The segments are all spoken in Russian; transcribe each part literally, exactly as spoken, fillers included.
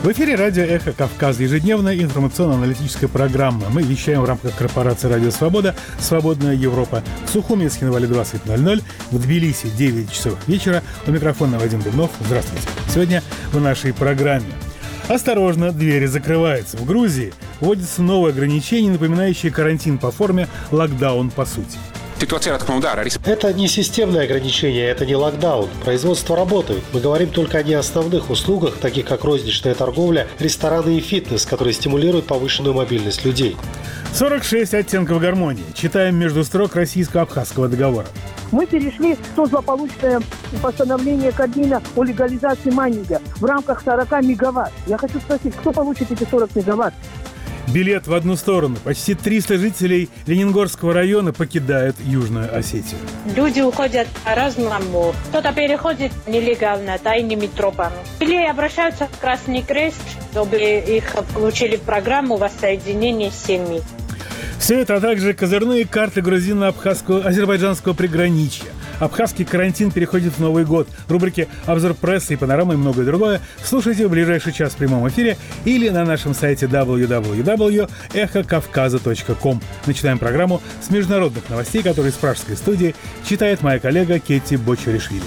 В эфире радио «Эхо Кавказа», ежедневная информационно-аналитическая программа. Мы вещаем в рамках корпорации «Радио Свобода», «Свободная Европа». В Сухуми и Схинвале двадцать ноль ноль, в Тбилиси девять часов вечера. У микрофона Вадим Дубнов. Здравствуйте. Сегодня в нашей программе. Осторожно, двери закрываются. В Грузии вводятся новые ограничения, напоминающие карантин по форме, локдаун по сути. Это не системное ограничение, это не локдаун. Производство работает. Мы говорим только о неосновных услугах, таких как розничная торговля, рестораны и фитнес, которые стимулируют повышенную мобильность людей. сорок шесть оттенков гармонии. Читаем между строк российско-абхазского договора. Мы перешли в то злополучное постановление Кабмина о легализации майнинга в рамках сорок мегаватт. Я хочу спросить, кто получит эти сорок мегаватт? Билет в одну сторону. Почти триста жителей Лениногорского района покидают Южную Осетию. Люди уходят по-разному. Кто-то переходит нелегально, тайными тропами. Или обращаются в Красный Крест, чтобы их включили в программу воссоединения семьи. Все это, а также козырные карты грузино-абхазского азербайджанского приграничья. Абхазский карантин переходит в Новый год. Рубрики «Обзор прессы» и «Панорама» и многое другое слушайте в ближайший час в прямом эфире или на нашем сайте дабл ю дабл ю дабл ю точка эхо кавказа точка ком. Начинаем программу с международных новостей, которые из пражской студии читает моя коллега Кетти Бочаришвили.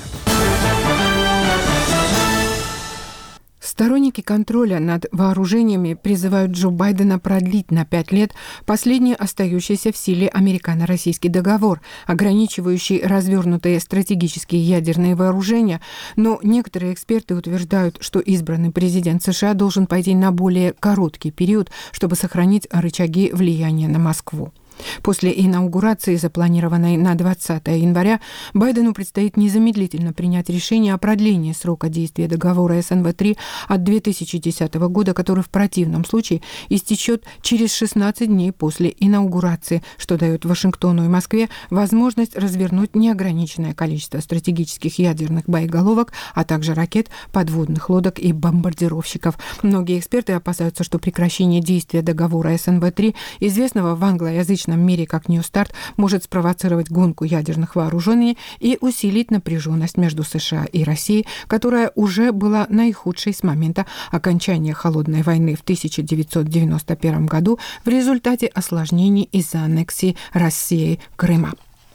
Сторонники контроля над вооружениями призывают Джо Байдена продлить на пять лет последний остающийся в силе американо-российский договор, ограничивающий развернутые стратегические ядерные вооружения, но некоторые эксперты утверждают, что избранный президент США должен пойти на более короткий период, чтобы сохранить рычаги влияния на Москву. После инаугурации, запланированной на двадцатое января, Байдену предстоит незамедлительно принять решение о продлении срока действия договора эс эн вэ три от две тысячи десятого года, который в противном случае истечет через шестнадцать дней после инаугурации, что дает Вашингтону и Москве возможность развернуть неограниченное количество стратегических ядерных боеголовок, а также ракет, подводных лодок и бомбардировщиков. Многие эксперты опасаются, что прекращение действия договора эс эн вэ три, известного в англоязычном мире как New Start, может спровоцировать гонку ядерных вооружений и усилить напряженность между США и Россией, которая уже была наихудшей с момента окончания Холодной войны в тысяча девятьсот девяносто первом году в результате осложнений из-за аннексии Россией Крыма.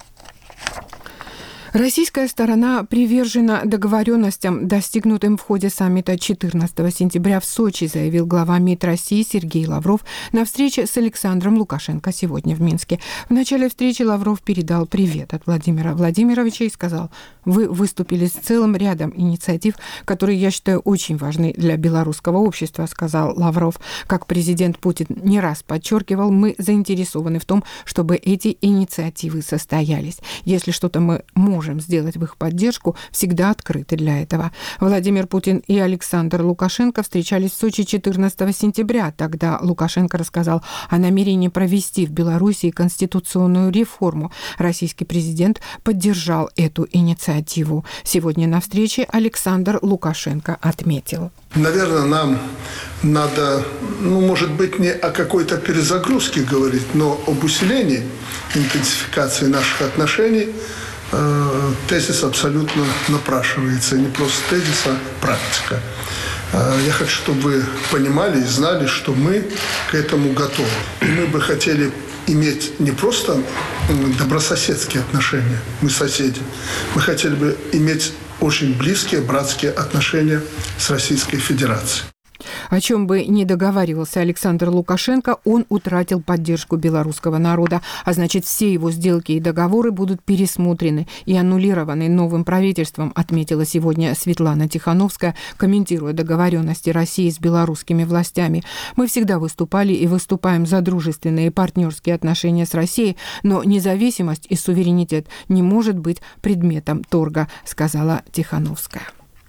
Российская сторона привержена договоренностям, достигнутым в ходе саммита четырнадцатого сентября в Сочи, заявил глава МИД России Сергей Лавров на встрече с Александром Лукашенко сегодня в Минске. В начале встречи Лавров передал привет от Владимира Владимировича и сказал: «Вы выступили с целым рядом инициатив, которые я считаю очень важны для белорусского общества», сказал Лавров. Как президент Путин не раз подчеркивал, мы заинтересованы в том, чтобы эти инициативы состоялись. Если что-то мы можем сделать в их поддержку, всегда открыты для этого. Владимир Путин и Александр Лукашенко встречались в Сочи четырнадцатого сентября. Тогда Лукашенко рассказал о намерении провести в Беларуси конституционную реформу. Российский президент поддержал эту инициативу. Сегодня на встрече Александр Лукашенко отметил: наверное, нам надо, ну, может быть, не о какой-то перезагрузке говорить, но об усилении интенсификации наших отношений. Тезис абсолютно напрашивается. Не просто тезис, а практика. Я хочу, чтобы вы понимали и знали, что мы к этому готовы. И мы бы хотели иметь не просто добрососедские отношения, мы соседи. Мы хотели бы иметь очень близкие братские отношения с Российской Федерацией. О чем бы ни договаривался Александр Лукашенко, он утратил поддержку белорусского народа, а значит, все его сделки и договоры будут пересмотрены и аннулированы новым правительством, отметила сегодня Светлана Тихановская, комментируя договоренности России с белорусскими властями. «Мы всегда выступали и выступаем за дружественные и партнерские отношения с Россией, но независимость и суверенитет не может быть предметом торга», сказала Тихановская.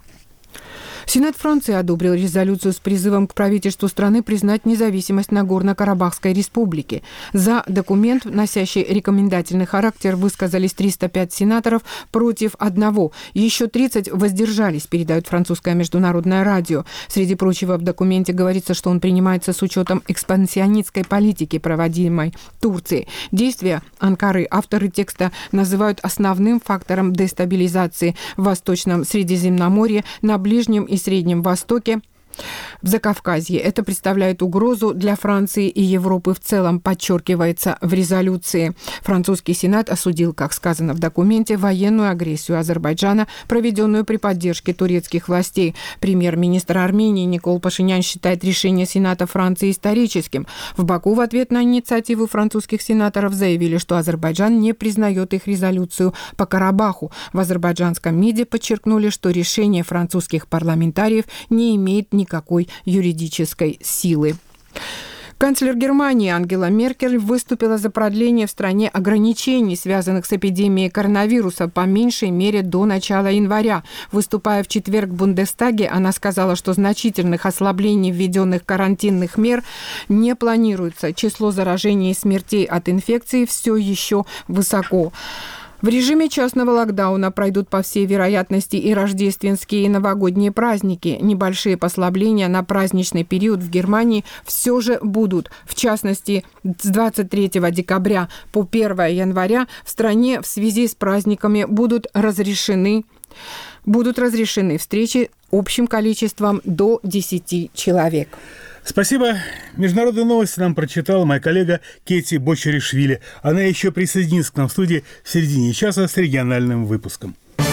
Сенат Франции одобрил резолюцию с призывом к правительству страны признать независимость Нагорно-Карабахской республики. За документ, носящий рекомендательный характер, высказались триста пять сенаторов против одного. Еще тридцать воздержались, передает французское международное радио. Среди прочего, в документе говорится, что он принимается с учетом экспансионистской политики, проводимой Турцией. Действия Анкары авторы текста называют основным фактором дестабилизации в Восточном Средиземноморье, на Ближнем и Среднем Востоке В Закавказье это представляет угрозу для Франции и Европы в целом, подчеркивается в резолюции. Французский Сенат осудил, как сказано в документе, военную агрессию Азербайджана, проведенную при поддержке турецких властей. Премьер-министр Армении Никол Пашинян считает решение Сената Франции историческим. В Баку в ответ на инициативу французских сенаторов заявили, что Азербайджан не признает их резолюцию по Карабаху. В азербайджанском МИДе подчеркнули, что решение французских парламентариев не имеет никакой юридической силы. Канцлер Германии Ангела Меркель выступила за продление в стране ограничений, связанных с эпидемией коронавируса, по меньшей мере до начала января. Выступая в четверг в Бундестаге, она сказала, что значительных ослаблений введенных карантинных мер не планируется. Число заражений и смертей от инфекции все еще высоко. В режиме частного локдауна пройдут, по всей вероятности, и рождественские и новогодние праздники. Небольшие послабления на праздничный период в Германии все же будут. В частности, с двадцать третьего декабря по первое января в стране в связи с праздниками будут разрешены, будут разрешены встречи общим количеством до десяти человек. Спасибо. Международные новости нам прочитала моя коллега Кети Бочаришвили. Она еще присоединится к нам в студии в середине часа с региональным выпуском.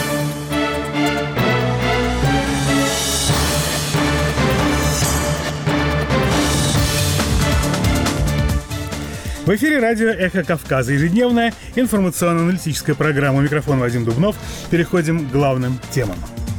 В эфире радио «Эхо Кавказа». Ежедневная информационно-аналитическая программа. У микрофона Вадим Дубнов. Переходим к главным темам.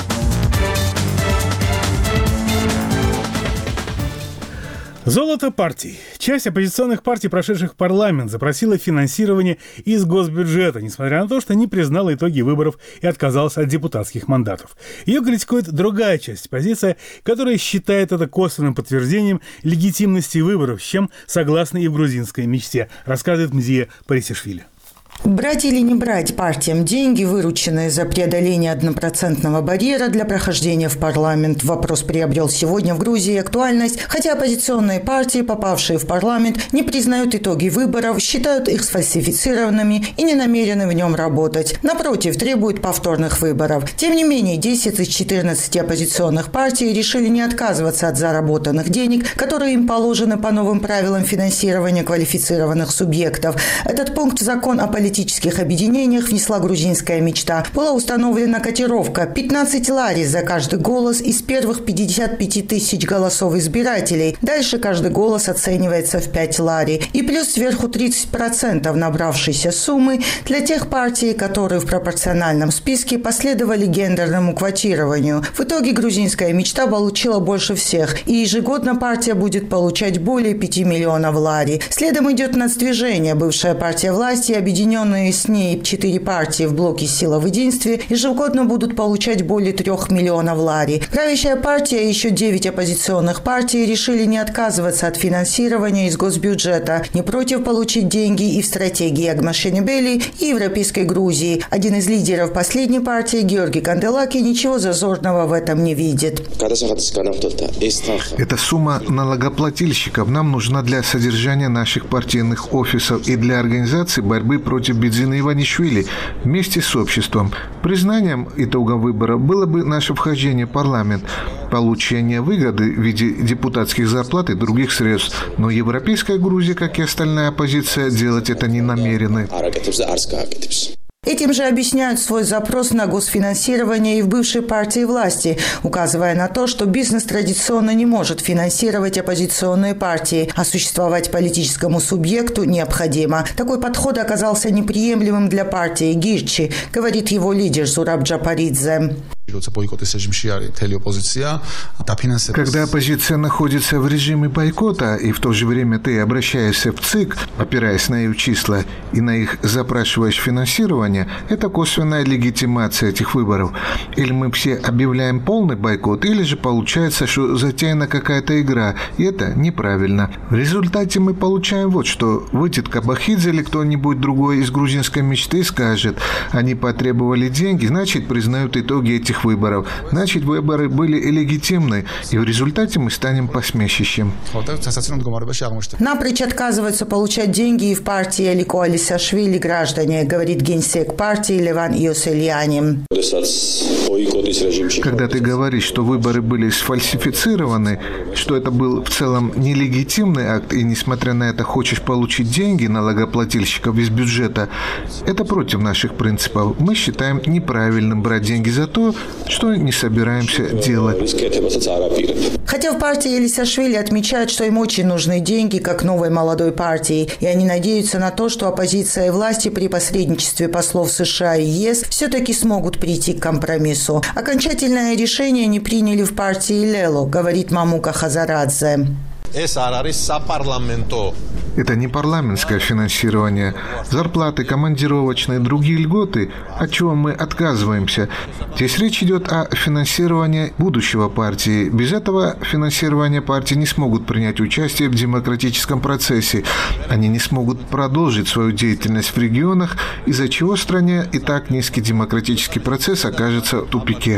Золото партий. Часть оппозиционных партий, прошедших в парламент, запросила финансирование из госбюджета, несмотря на то, что не признала итоги выборов и отказалась от депутатских мандатов. Ее критикует другая часть оппозиции, которая считает это косвенным подтверждением легитимности выборов, с чем согласны и в грузинской мечте, рассказывает Мзия Парисишвили. Брать или не брать партиям деньги, вырученные за преодоление однопроцентного барьера для прохождения в парламент, вопрос приобрел сегодня в Грузии актуальность, хотя оппозиционные партии, попавшие в парламент, не признают итоги выборов, считают их сфальсифицированными и не намерены в нем работать. Напротив, требуют повторных выборов. Тем не менее, десять из четырнадцати оппозиционных партий решили не отказываться от заработанных денег, которые им положены по новым правилам финансирования квалифицированных субъектов. Этот пункт в закон о политических политических объединениях внесла грузинская мечта. Была установлена котировка пятнадцать лари за каждый голос из первых пятидесяти пяти тысяч голосов избирателей. Дальше каждый голос оценивается в пять лари. И плюс сверху тридцать процентов набравшейся суммы для тех партий, которые в пропорциональном списке последовали гендерному квотированию. В итоге грузинская мечта получила больше всех. И ежегодно партия будет получать более пяти миллионов лари. Следом идет нацдвижение, бывшая партия власти, объединенная с ней четыре партии в блоке «Сила в единстве» ежегодно будут получать более трех миллионов лари. Правящая партия и еще девять оппозиционных партий решили не отказываться от финансирования из госбюджета, не против получить деньги и в стратегии Агмашенебели, и Европейской Грузии. Один из лидеров последней партии, Георгий Канделаки, ничего зазорного в этом не видит. Эта сумма налогоплательщиков нам нужна для содержания наших партийных офисов и для организации борьбы против Бедзина Иванишвили вместе с обществом. Признанием итога выборов было бы наше вхождение в парламент, получение выгоды в виде депутатских зарплат и других средств. Но Европейская Грузия, как и остальная оппозиция, делать это не намерены. Этим же объясняют свой запрос на госфинансирование и в бывшей партии власти, указывая на то, что бизнес традиционно не может финансировать оппозиционные партии, а существовать политическому субъекту необходимо. Такой подход оказался неприемлемым для партии Гирчи, говорит его лидер Зураб Джапаридзе. Когда оппозиция находится в режиме бойкота, и в то же время ты обращаешься в ЦИК, опираясь на их числа, и на их запрашиваешь финансирование, это косвенная легитимация этих выборов. Или мы все объявляем полный бойкот, или же получается, что затеяна какая-то игра, и это неправильно. В результате мы получаем вот что. Выйдет Кабахидзе или кто-нибудь другой из грузинской мечты и скажет, они потребовали деньги, значит признают итоги этих этих выборов, значит, выборы были легитимны, и в результате мы станем посмешищем. Напрочь отказываются получать деньги и в партии Элико Алисашвили граждане, говорит генсек партии Леван Иосельяни. Когда ты говоришь, что выборы были сфальсифицированы, что это был в целом нелегитимный акт, и несмотря на это хочешь получить деньги налогоплательщиков из бюджета, это против наших принципов. Мы считаем неправильным брать деньги за то, что не собираемся делать. Хотя в партии Элисашвили отмечают, что им очень нужны деньги, как новой молодой партии, и они надеются на то, что оппозиция и власти при посредничестве послов США и ЕС все-таки смогут прийти к компромиссу. Окончательное решение не приняли в партии Лело, говорит Мамука Хазарадзе. Это не парламентское финансирование. Зарплаты, командировочные, другие льготы, от чего мы отказываемся. Здесь речь идет о финансировании будущего партии. Без этого финансирования партии не смогут принять участие в демократическом процессе. Они не смогут продолжить свою деятельность в регионах, из-за чего в стране и так низкий демократический процесс окажется в тупике.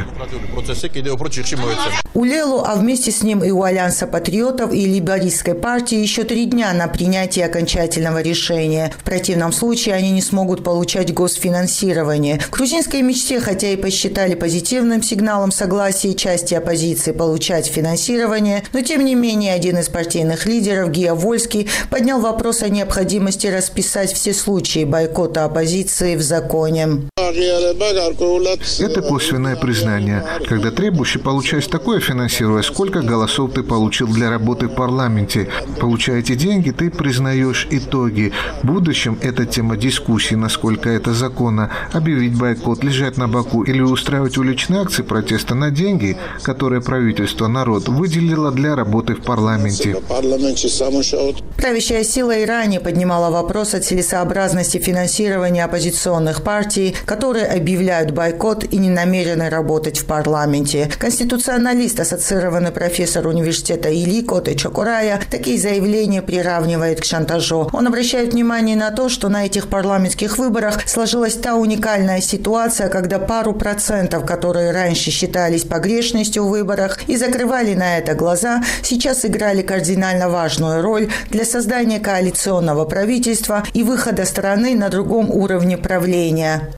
У Лело, а вместе с ним и у Альянса патриотов и лейбористской партии еще три дня на принятие окончательного решения. В противном случае они не смогут получать госфинансирование. В грузинской мечте, хотя и посчитали позитивным сигналом согласия части оппозиции получать финансирование, но тем не менее один из партийных лидеров, Гия Вольский, поднял вопрос о необходимости расписать все случаи бойкота оппозиции в законе. Это косвенное признание. Когда требующий получает такое финансирование, сколько голосов ты получил для работы в парламенте. Получая эти деньги, ты признаешь итоги. В будущем это тема дискуссии, насколько это законно. Объявить бойкот, лежать на боку или устраивать уличные акции протеста на деньги, которые правительство, народ выделило для работы в парламенте. Правящая сила и ранее поднимала вопрос о целесообразности финансирования оппозиционных партий, которые объявляют бойкот и не намерены работать в парламенте. Конституционалист, ассоциированный профессор университета Илико Чокорая, такие заявления приравнивает к шантажу. Он обращает внимание на то, что на этих парламентских выборах сложилась та уникальная ситуация, когда пару процентов, которые раньше считались погрешностью в выборах и закрывали на это глаза, сейчас играли кардинально важную роль для создания коалиционного правительства и выхода страны на другом уровне правления.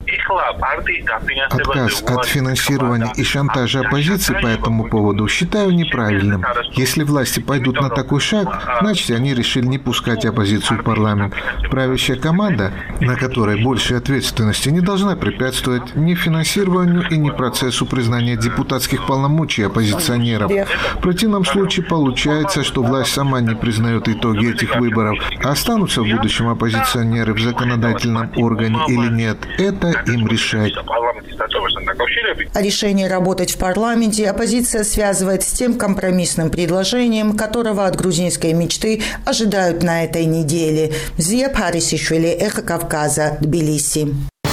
Отказ от финансирования и шантажа оппозиции по этому поводу считаю неправильным. Если власти пойдут на такой шаг, значит, они решили не пускать оппозицию в парламент. Правящая команда, на которой больше ответственности, не должна препятствовать ни финансированию и ни процессу признания депутатских полномочий оппозиционеров. В противном случае получается, что власть сама не признает итоги этих выборов. А останутся в будущем оппозиционеры в законодательном органе или нет, это им решать. А решение работать в парламенте оппозиция связывает с тем компромиссным предложением, которого от грузинской мечты ожидают на этой неделе. Зия Парисишвили, Эхо Кавказа, Тбилиси.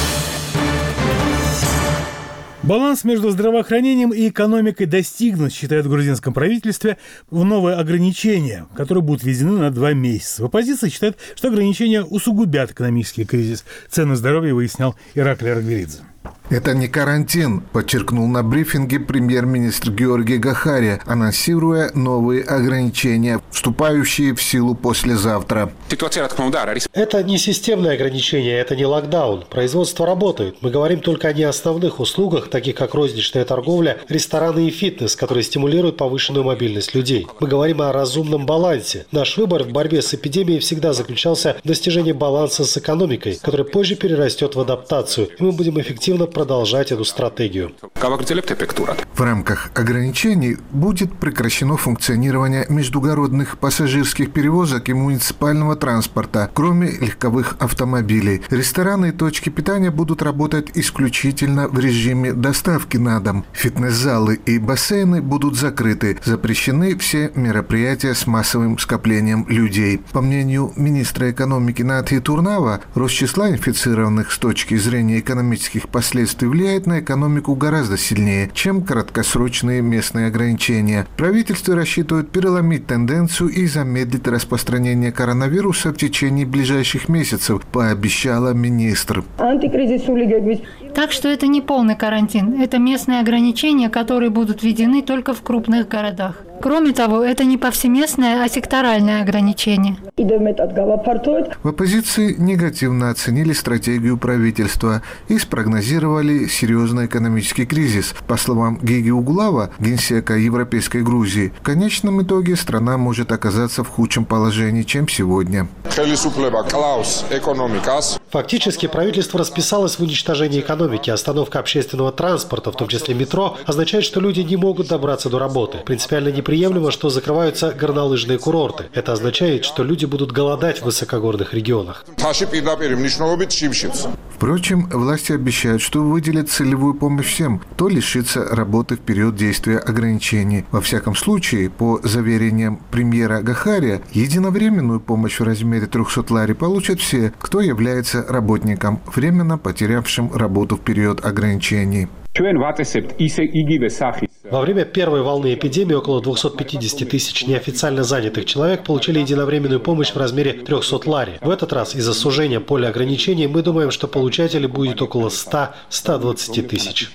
Баланс между здравоохранением и экономикой достигнут, считают в грузинском правительстве, в новые ограничения, которые будут введены на два месяца. В оппозиции считают, что ограничения усугубят экономический кризис. Цены здоровья выяснял Ираклий Аргверидзе. Это не карантин, подчеркнул на брифинге премьер-министр Георгий Гахария, анонсируя новые ограничения, вступающие в силу послезавтра. Это не системное ограничение, это не локдаун. Производство работает. Мы говорим только о неосновных услугах, таких как розничная торговля, рестораны и фитнес, которые стимулируют повышенную мобильность людей. Мы говорим о разумном балансе. Наш выбор в борьбе с эпидемией всегда заключался в достижении баланса с экономикой, который позже перерастет в адаптацию, и мы будем эффективно продолжать эту стратегию. В рамках ограничений будет прекращено функционирование междугородных пассажирских перевозок и муниципального транспорта, кроме легковых автомобилей. Рестораны и точки питания будут работать исключительно в режиме доставки на дом. Фитнес-залы и бассейны будут закрыты. Запрещены все мероприятия с массовым скоплением людей. По мнению министра экономики Натхи Турнава, рост числа инфицированных с точки зрения экономических последствий последствий влияет на экономику гораздо сильнее, чем краткосрочные местные ограничения. Правительство рассчитывает переломить тенденцию и замедлить распространение коронавируса в течение ближайших месяцев, пообещала министр. Так что это не полный карантин. Это местные ограничения, которые будут введены только в крупных городах. Кроме того, это не повсеместное, а секторальное ограничение. В оппозиции негативно оценили стратегию правительства и спрогнозировали серьезный экономический кризис. По словам Гиги Углава, генсека Европейской Грузии, в конечном итоге страна может оказаться в худшем положении, чем сегодня. Фактически правительство расписалось в уничтожении экономики. Остановка общественного транспорта, в том числе метро, означает, что люди не могут добраться до работы. Принципиально неприемлемо, что закрываются горнолыжные курорты. Это означает, что люди будут голодать в высокогорных регионах. Впрочем, власти обещают, что выделят целевую помощь всем, кто лишится работы в период действия ограничений. Во всяком случае, по заверениям премьера Гахария, единовременную помощь в размере триста лари получат все, кто является работником, временно потерявшим работу в период ограничений. Во время первой волны эпидемии около двухсот пятидесяти тысяч неофициально занятых человек получили единовременную помощь в размере трехсот лари. В этот раз из-за сужения поля ограничений мы думаем, что получателей будет около ста — ста двадцати тысяч.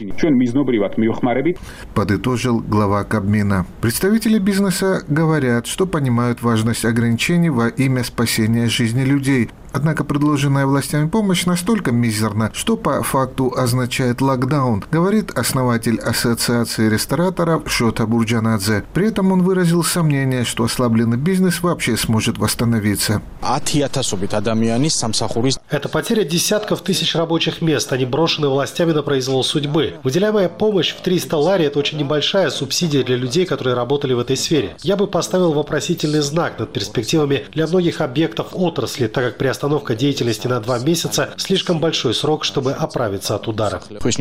Подытожил глава Кабмина. Представители бизнеса говорят, что понимают важность ограничений во имя спасения жизни людей. Однако предложенная властями помощь настолько мизерна, что по факту означает локдаун, говорит основатель Ассоциации рестораторов Шота Бурджанадзе. При этом он выразил сомнение, что ослабленный бизнес вообще сможет восстановиться. Это потеря десятков тысяч рабочих мест, они брошены властями на произвол судьбы. Выделяемая помощь в триста лари – это очень небольшая субсидия для людей, которые работали в этой сфере. Я бы поставил вопросительный знак над перспективами для многих объектов отрасли, так как при Остановка деятельности на два месяца – слишком большой срок, чтобы оправиться от удара.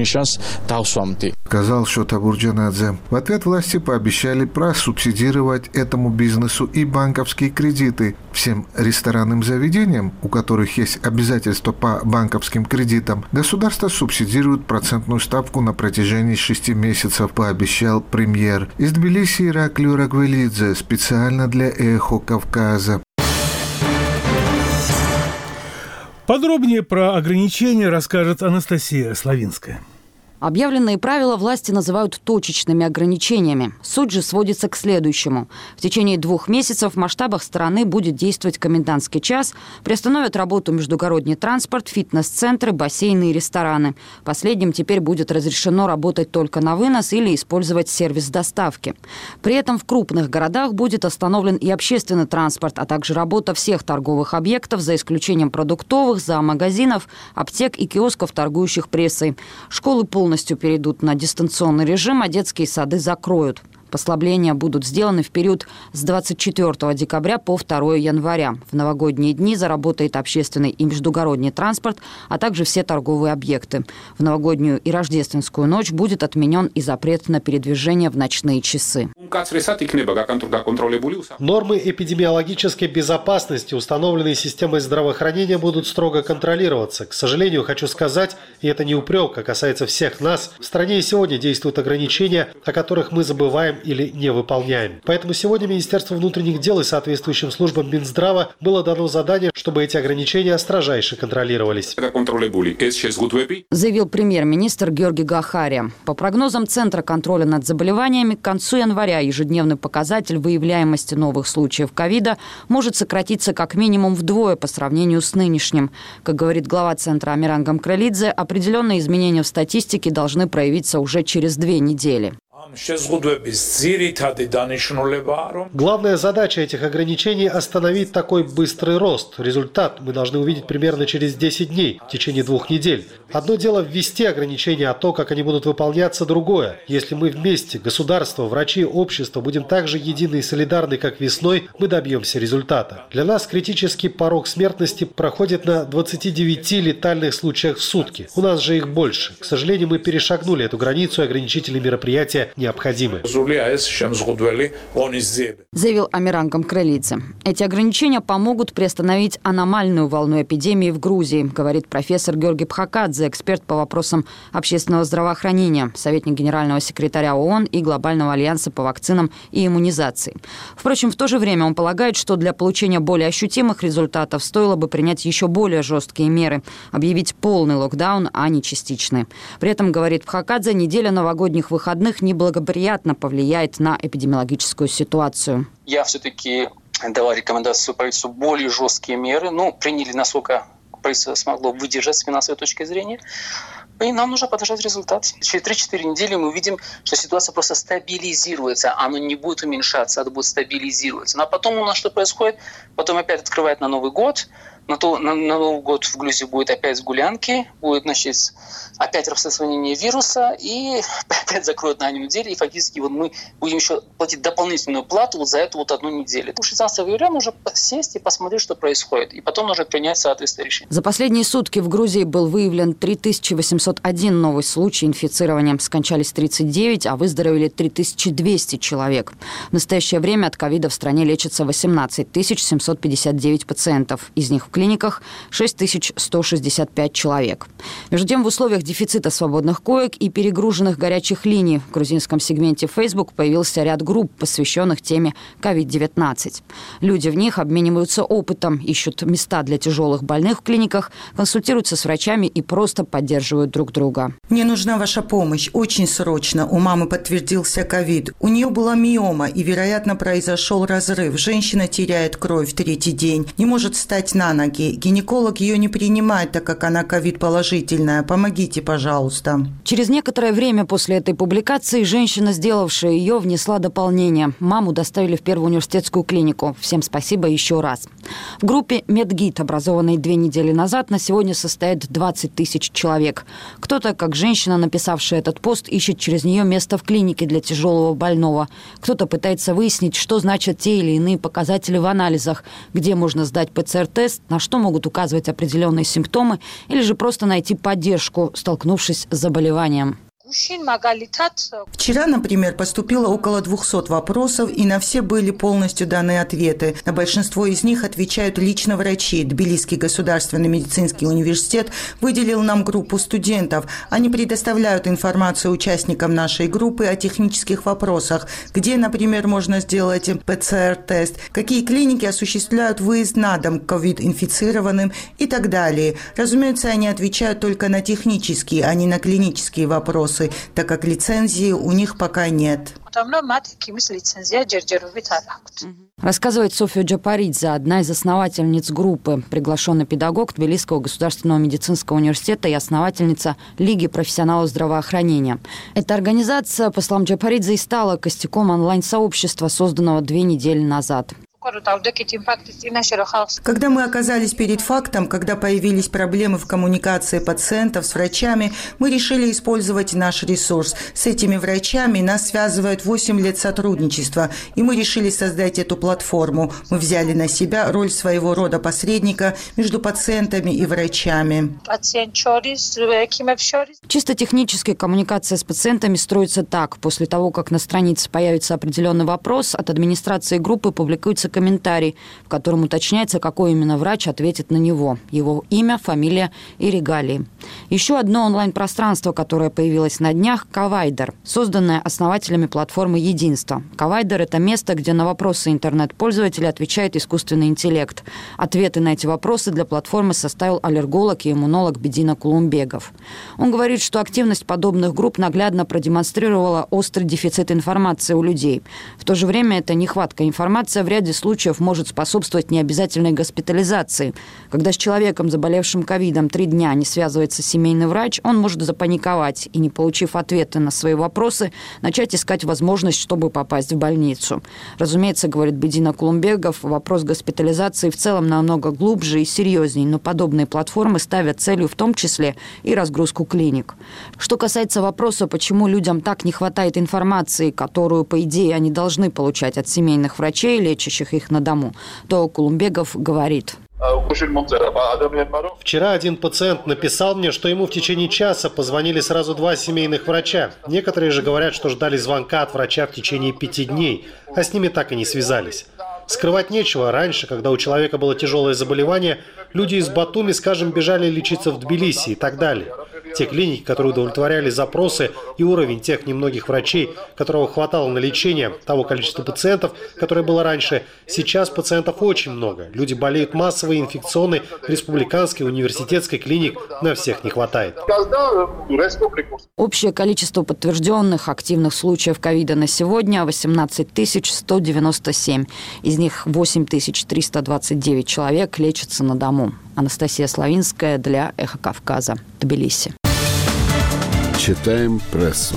Сказал Шота Бурджанадзе. В ответ власти пообещали просубсидировать этому бизнесу и банковские кредиты. Всем ресторанным заведениям, у которых есть обязательства по банковским кредитам, государство субсидирует процентную ставку на протяжении шести месяцев, пообещал премьер. Из Тбилиси Ираклий Рагвелидзе специально для «Эхо Кавказа». Подробнее про ограничения расскажет Анастасия Славинская. Объявленные правила власти называют точечными ограничениями. Суть же сводится к следующему. В течение двух месяцев в масштабах страны будет действовать комендантский час, приостановят работу междугородний транспорт, фитнес-центры, бассейны и рестораны. Последним теперь будет разрешено работать только на вынос или использовать сервис доставки. При этом в крупных городах будет остановлен и общественный транспорт, а также работа всех торговых объектов, за исключением продуктовых, зоомагазинов, аптек и киосков, торгующих прессой. Школы полностью полностью перейдут на дистанционный режим, а детские сады закроют. Послабления будут сделаны в период с двадцать четвёртого декабря по второго января. В новогодние дни заработает общественный и междугородний транспорт, а также все торговые объекты. В новогоднюю и рождественскую ночь будет отменен и запрет на передвижение в ночные часы. Нормы эпидемиологической безопасности, установленные системой здравоохранения, будут строго контролироваться. К сожалению, хочу сказать, и это не упрек, а касается всех нас, в стране и сегодня действуют ограничения, о которых мы забываем или не выполняем. Поэтому сегодня Министерству внутренних дел и соответствующим службам Минздрава было дано задание, чтобы эти ограничения строжайше контролировались. Заявил премьер-министр Георгий Гахария. По прогнозам Центра контроля над заболеваниями, к концу января ежедневный показатель выявляемости новых случаев ковида может сократиться как минимум вдвое по сравнению с нынешним. Как говорит глава Центра Амиран Гамкралидзе, определенные изменения в статистике должны проявиться уже через две недели. Главная задача этих ограничений – остановить такой быстрый рост. Результат мы должны увидеть примерно через десять дней, в течение двух недель. Одно дело ввести ограничения, а то, как они будут выполняться, другое. Если мы вместе, государство, врачи, общество, будем так же едины и солидарны, как весной, мы добьемся результата. Для нас критический порог смертности проходит на двадцати девяти летальных случаях в сутки. У нас же их больше. К сожалению, мы перешагнули эту границу, и ограничительные мероприятия необходимы. Заявил Амиран Гамкрелидзе. Эти ограничения помогут приостановить аномальную волну эпидемии в Грузии, говорит профессор Георгий Пхакадзе, эксперт по вопросам общественного здравоохранения, советник генерального секретаря ООН и Глобального альянса по вакцинам и иммунизации. Впрочем, в то же время он полагает, что для получения более ощутимых результатов стоило бы принять еще более жесткие меры, объявить полный локдаун, а не частичный. При этом, говорит Пхакадзе, неделя новогодних выходных неблагоприятно повлияет на эпидемиологическую ситуацию. Я все-таки давал рекомендацию правительству более жесткие меры. Ну, приняли, насколько правительство смогло выдержать с финансовой точки зрения. И нам нужно подождать результат. Через три-четыре недели мы увидим, что ситуация просто стабилизируется. Она не будет уменьшаться, она будет стабилизироваться. Ну, а потом у нас что происходит? Потом опять открывают на Новый год. На, то, на, на Новый год в Грузии будет опять гулянки, будет, значит, опять распространение вируса, и опять закроют на одну неделю, и фактически вот мы будем еще платить дополнительную плату вот за эту вот одну неделю. шестнадцатого января нужно сесть и посмотреть, что происходит, и потом нужно принять соответствующее решение. За последние сутки в Грузии был выявлен три тысячи восемьсот один новый случай инфицирования. Скончались тридцать девять, а выздоровели три тысячи двести человек. В настоящее время от ковида в стране лечится восемнадцать тысяч семьсот пятьдесят девять пациентов. Из них в клиниках шесть тысяч сто шестьдесят пять человек. Между тем, в условиях дефицита свободных коек и перегруженных горячих линий в грузинском сегменте Facebook появился ряд групп, посвященных теме ковид девятнадцать. Люди в них обмениваются опытом, ищут места для тяжелых больных в клиниках, консультируются с врачами и просто поддерживают друг друга. Мне нужна ваша помощь. Очень срочно. У мамы подтвердился ковид. У нее была миома и, вероятно, произошел разрыв. Женщина теряет кровь третий день, не может встать на ноги. Гинеколог ее не принимает, так как она ковид-положительная. Помогите, пожалуйста. Через некоторое время после этой публикации женщина, сделавшая ее, внесла дополнение. Маму доставили в первую университетскую клинику. Всем спасибо еще раз. В группе «Медгид», образованной две недели назад, на сегодня состоит двадцать тысяч человек. Кто-то, как женщина, написавшая этот пост, ищет через нее место в клинике для тяжелого больного. Кто-то пытается выяснить, что значат те или иные показатели в анализах, где можно сдать ПЦР-тест, на что могут указывать определенные симптомы, или же просто найти поддержку, столкнувшись с заболеванием. Вчера, например, поступило около двухсот вопросов, и на все были полностью даны ответы. На большинство из них отвечают лично врачи. Тбилисский государственный медицинский университет выделил нам группу студентов. Они предоставляют информацию участникам нашей группы о технических вопросах, где, например, можно сделать ПЦР-тест, какие клиники осуществляют выезд на дом к ковид-инфицированным и так далее. Разумеется, они отвечают только на технические, а не на клинические вопросы, так как лицензии у них пока нет. Рассказывает София Джапаридзе, одна из основательниц группы, приглашенный педагог Тбилисского государственного медицинского университета и основательница Лиги профессионалов здравоохранения. Эта организация, по словам Джапаридзе, и стала костяком онлайн-сообщества, созданного две недели назад. Когда мы оказались перед фактом, когда появились проблемы в коммуникации пациентов с врачами, мы решили использовать наш ресурс. С этими врачами нас связывает восемь лет сотрудничества, и мы решили создать эту платформу. Мы взяли на себя роль своего рода посредника между пациентами и врачами. Чисто технически коммуникация с пациентами строится так. После того, как на странице появится определенный вопрос, от администрации группы публикуется комментарий, в котором уточняется, какой именно врач ответит на него, его имя, фамилия и регалии. Еще одно онлайн-пространство, которое появилось на днях – Ковайдер, созданное основателями платформы «Единство». Ковайдер – это место, где на вопросы интернет-пользователя отвечает искусственный интеллект. Ответы на эти вопросы для платформы составил аллерголог и иммунолог Бедина Кулумбегов. Он говорит, что активность подобных групп наглядно продемонстрировала острый дефицит информации у людей. В то же время эта нехватка информации в ряде случаев может способствовать необязательной госпитализации. Когда с человеком, заболевшим ковидом, три дня не связывается семейный врач, он может запаниковать и, не получив ответы на свои вопросы, начать искать возможность, чтобы попасть в больницу. Разумеется, говорит Бедина Кулумбегов, вопрос госпитализации в целом намного глубже и серьезнее, но подобные платформы ставят целью в том числе и разгрузку клиник. Что касается вопроса, почему людям так не хватает информации, которую, по идее, они должны получать от семейных врачей, лечащих их на дому, то Кулумбегов говорит. Вчера один пациент написал мне, что ему в течение часа позвонили сразу два семейных врача. Некоторые же говорят, что ждали звонка от врача в течение пяти дней, а с ними так и не связались. Скрывать нечего. Раньше, когда у человека было тяжелое заболевание, люди из Батуми, скажем, бежали лечиться в Тбилиси и так далее. Те клиники, которые удовлетворяли запросы и уровень тех немногих врачей, которого хватало на лечение, того количества пациентов, которое было раньше, сейчас пациентов очень много. Люди болеют массово, инфекционной, республиканской, университетской клиник, на всех не хватает. Общее количество подтвержденных активных случаев ковида на сегодня восемнадцать тысяч сто девяносто семь. Из них восемь тысяч триста двадцать девять человек лечатся на дому. Анастасия Славинская для «Эхо Кавказа», Тбилиси. Читаем прессу.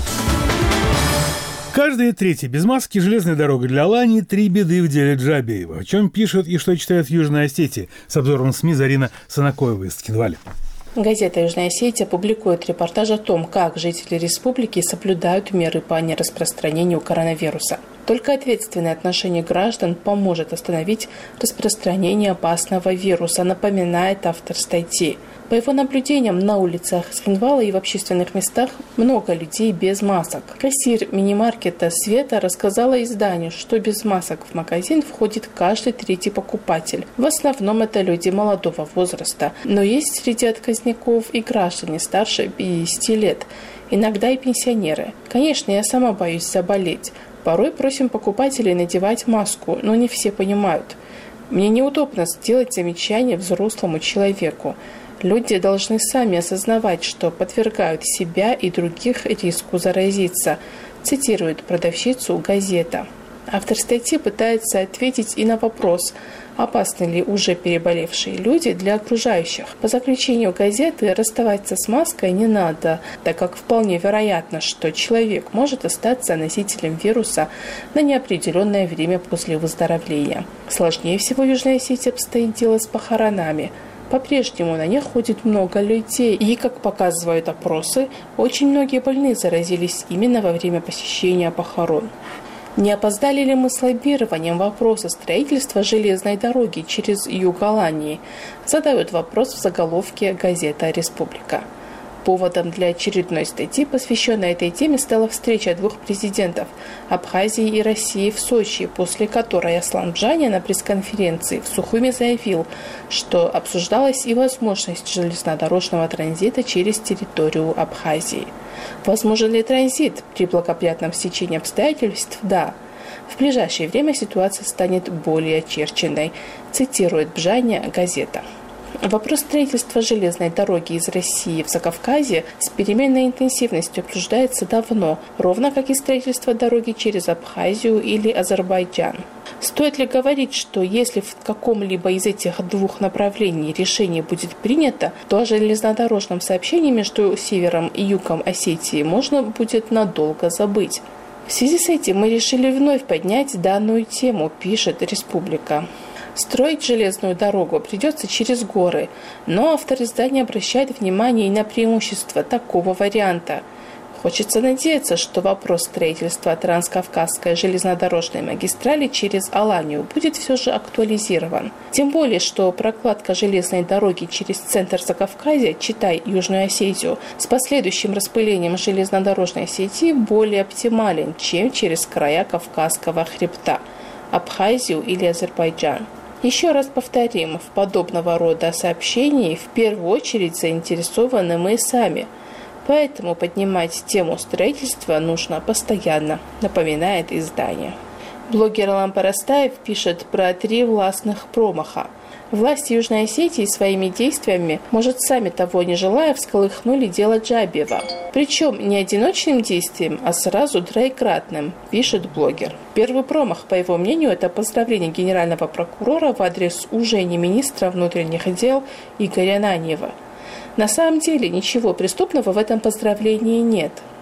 Каждая третья без маски, железная дорога для Алании, три беды в деле Джабиева. О чем пишут и что читают в Южной Осетии. С обзором СМИ Зарина Санакоева из Цхинвали. Газета «Южная Осетия» публикует репортаж о том, как жители республики соблюдают меры по нераспространению коронавируса. Только ответственное отношение граждан поможет остановить распространение опасного вируса, напоминает автор статьи. По его наблюдениям, на улицах Цхинвала и в общественных местах много людей без масок. Кассир мини-маркета Света рассказала изданию, что без масок в магазин входит каждый третий покупатель. В основном это люди молодого возраста, но есть среди отказников и граждане старше пятидесяти лет, иногда и пенсионеры. Конечно, я сама боюсь заболеть. Порой просим покупателей надевать маску, но не все понимают. Мне неудобно сделать замечание взрослому человеку. Люди должны сами осознавать, что подвергают себя и других риску заразиться, цитирует продавщицу газета. Автор статьи пытается ответить и на вопрос, опасны ли уже переболевшие люди для окружающих. По заключению газеты, расставаться с маской не надо, так как вполне вероятно, что человек может остаться носителем вируса на неопределенное время после выздоровления. Сложнее всего в Южной Осетии обстоит дело с похоронами. По-прежнему на них ходит много людей, и, как показывают опросы, очень многие больные заразились именно во время посещения похорон. Не опоздали ли мы с лоббированием вопроса строительства железной дороги через юг Алании? Задают вопрос в заголовке газета «Республика». Поводом для очередной статьи, посвященной этой теме, стала встреча двух президентов – Абхазии и России в Сочи, после которой Аслан Бжаня на пресс-конференции в Сухуме заявил, что обсуждалась и возможность железнодорожного транзита через территорию Абхазии. Возможен ли транзит при благоприятном стечении обстоятельств? Да. В ближайшее время ситуация станет более очерченной, цитирует Бжаня газета. Вопрос строительства железной дороги из России в Закавказье с переменной интенсивностью обсуждается давно, ровно как и строительство дороги через Абхазию или Азербайджан. Стоит ли говорить, что если в каком-либо из этих двух направлений решение будет принято, то о железнодорожном сообщении между севером и югом Осетии можно будет надолго забыть? В связи с этим мы решили вновь поднять данную тему, пишет «Республика». Строить железную дорогу придется через горы, но автор издания обращает внимание и на преимущества такого варианта. Хочется надеяться, что вопрос строительства Транскавказской железнодорожной магистрали через Аланию будет все же актуализирован. Тем более, что прокладка железной дороги через центр Закавказья, читай Южную Осетию, с последующим распылением железнодорожной сети более оптимален, чем через края Кавказского хребта, Абхазию или Азербайджан. Еще раз повторим, в подобного рода сообщении в первую очередь заинтересованы мы сами. Поэтому поднимать тему строительства нужно постоянно, напоминает издание. Блогер Алам Парастаев пишет про три властных промаха. Власти Южной Осетии своими действиями, может, сами того не желая, всколыхнули дело Джабиева. Причем не одиночным действием, а сразу троекратным, пишет блогер. Первый промах, по его мнению, это поздравление генерального прокурора в адрес уже не министра внутренних дел Игоря Наньева. На самом деле ничего преступного в этом поздравлении нет.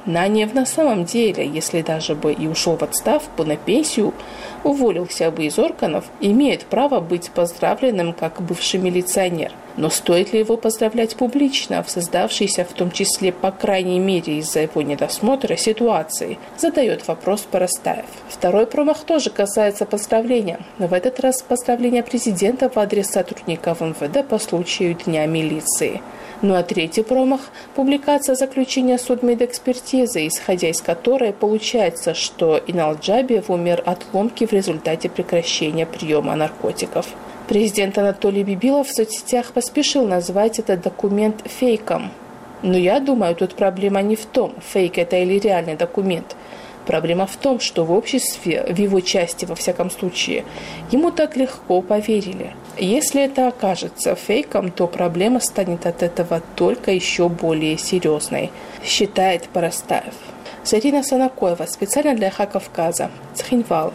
Нанев на самом деле, если даже бы и ушел в отставку на пенсию, уволился бы из органов, имеет право быть поздравленным как бывший милиционер. Но стоит ли его поздравлять публично в создавшейся, в том числе, по крайней мере, из-за его недосмотра ситуации, задает вопрос Поростаев. Второй промах тоже касается поздравления. В этот раз поздравления президента в адрес сотрудников эм вэ дэ по случаю Дня милиции. Ну а третий промах – публикация заключения судмедэкспертизы, исходя из которой получается, что Иналджабиев умер от ломки в результате прекращения приема наркотиков. Президент Анатолий Бибилов в соцсетях поспешил назвать этот документ фейком. Но я думаю, тут проблема не в том, фейк это или реальный документ. Проблема в том, что в обществе, в его части во всяком случае, ему так легко поверили. Если это окажется фейком, то проблема станет от этого только еще более серьезной, считает Поростаев. Зарина Санакоева, специально для Эхо Кавказа, Цхинвал.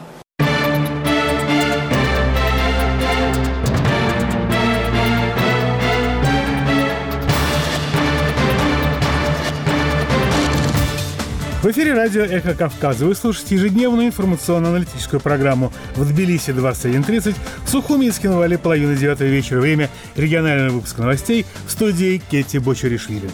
В эфире радио «Эхо Кавказа». Вы слушаете ежедневную информационно-аналитическую программу в Тбилиси двадцать один тридцать, в Сухуми и Скинвале половина девятого вечера. Время регионального выпуска новостей в студии Кетти Бочаришвили.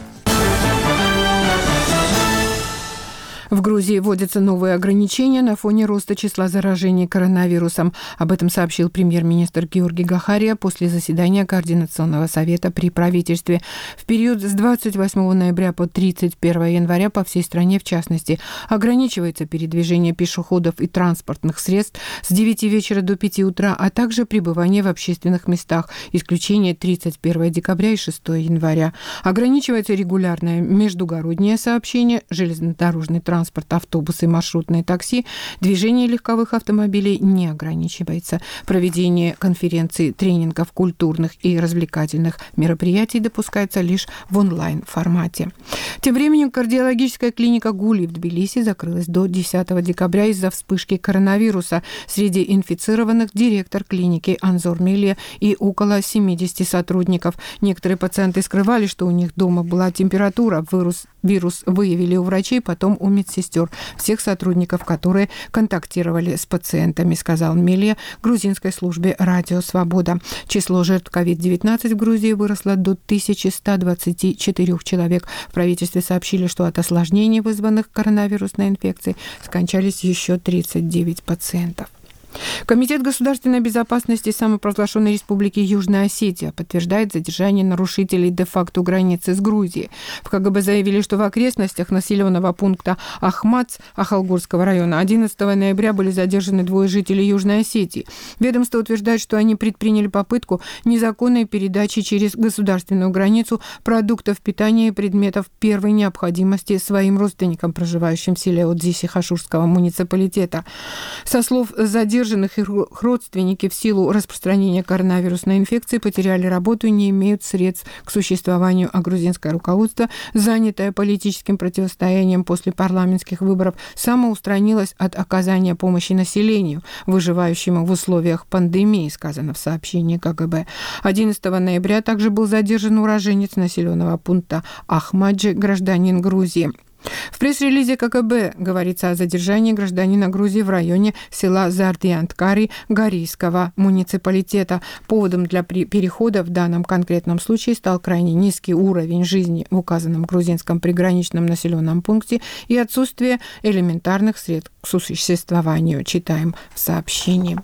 В Грузии вводятся новые ограничения на фоне роста числа заражений коронавирусом. Об этом сообщил премьер-министр Георгий Гахария после заседания Координационного совета при правительстве. В период с двадцать восьмого ноября по тридцать первого января по всей стране, в частности, ограничивается передвижение пешеходов и транспортных средств с девяти вечера до пяти утра, а также пребывание в общественных местах, исключение тридцать первого декабря и шестого января. Ограничивается регулярное междугороднее сообщение, железнодорожный транспорт, Транспорт, автобусы, маршрутные такси, движение легковых автомобилей не ограничивается. Проведение конференций, тренингов, культурных и развлекательных мероприятий допускается лишь в онлайн-формате. Тем временем кардиологическая клиника Гули в Тбилиси закрылась до десятого декабря из-за вспышки коронавируса. Среди инфицированных директор клиники Анзор Мелия и около семидесяти сотрудников. Некоторые пациенты скрывали, что у них дома была температура. Вирус, вирус выявили у врачей, потом у медсестер. Всех сотрудников, которые контактировали с пациентами, сказал Мелия грузинской службе «Радио Свобода». Число жертв ковид девятнадцать в Грузии выросло до тысячи ста двадцати четырёх человек. В правительстве сообщили, что от осложнений, вызванных коронавирусной инфекцией, скончались еще тридцать девять пациентов. Комитет государственной безопасности самопровозглашенной республики Южная Осетия подтверждает задержание нарушителей де-факто границы с Грузией. В ка гэ бэ заявили, что в окрестностях населенного пункта Ахмац Ахалгорского района одиннадцатого ноября были задержаны двое жителей Южной Осетии. Ведомство утверждает, что они предприняли попытку незаконной передачи через государственную границу продуктов питания и предметов первой необходимости своим родственникам, проживающим в селе Одзиси Хашурского муниципалитета. Со слов задержанных, их родственники в силу распространения коронавирусной инфекции потеряли работу и не имеют средств к существованию, а грузинское руководство, занятое политическим противостоянием после парламентских выборов, самоустранилось от оказания помощи населению, выживающему в условиях пандемии, сказано в сообщении ка гэ бэ. одиннадцатого ноября также был задержан уроженец населенного пункта Ахмаджи, гражданин Грузии. В пресс-релизе ка гэ бэ говорится о задержании гражданина Грузии в районе села Зардианткари Гарийского муниципалитета. Поводом для перехода в данном конкретном случае стал крайне низкий уровень жизни в указанном грузинском приграничном населенном пункте и отсутствие элементарных средств к существованию, читаем в сообщении.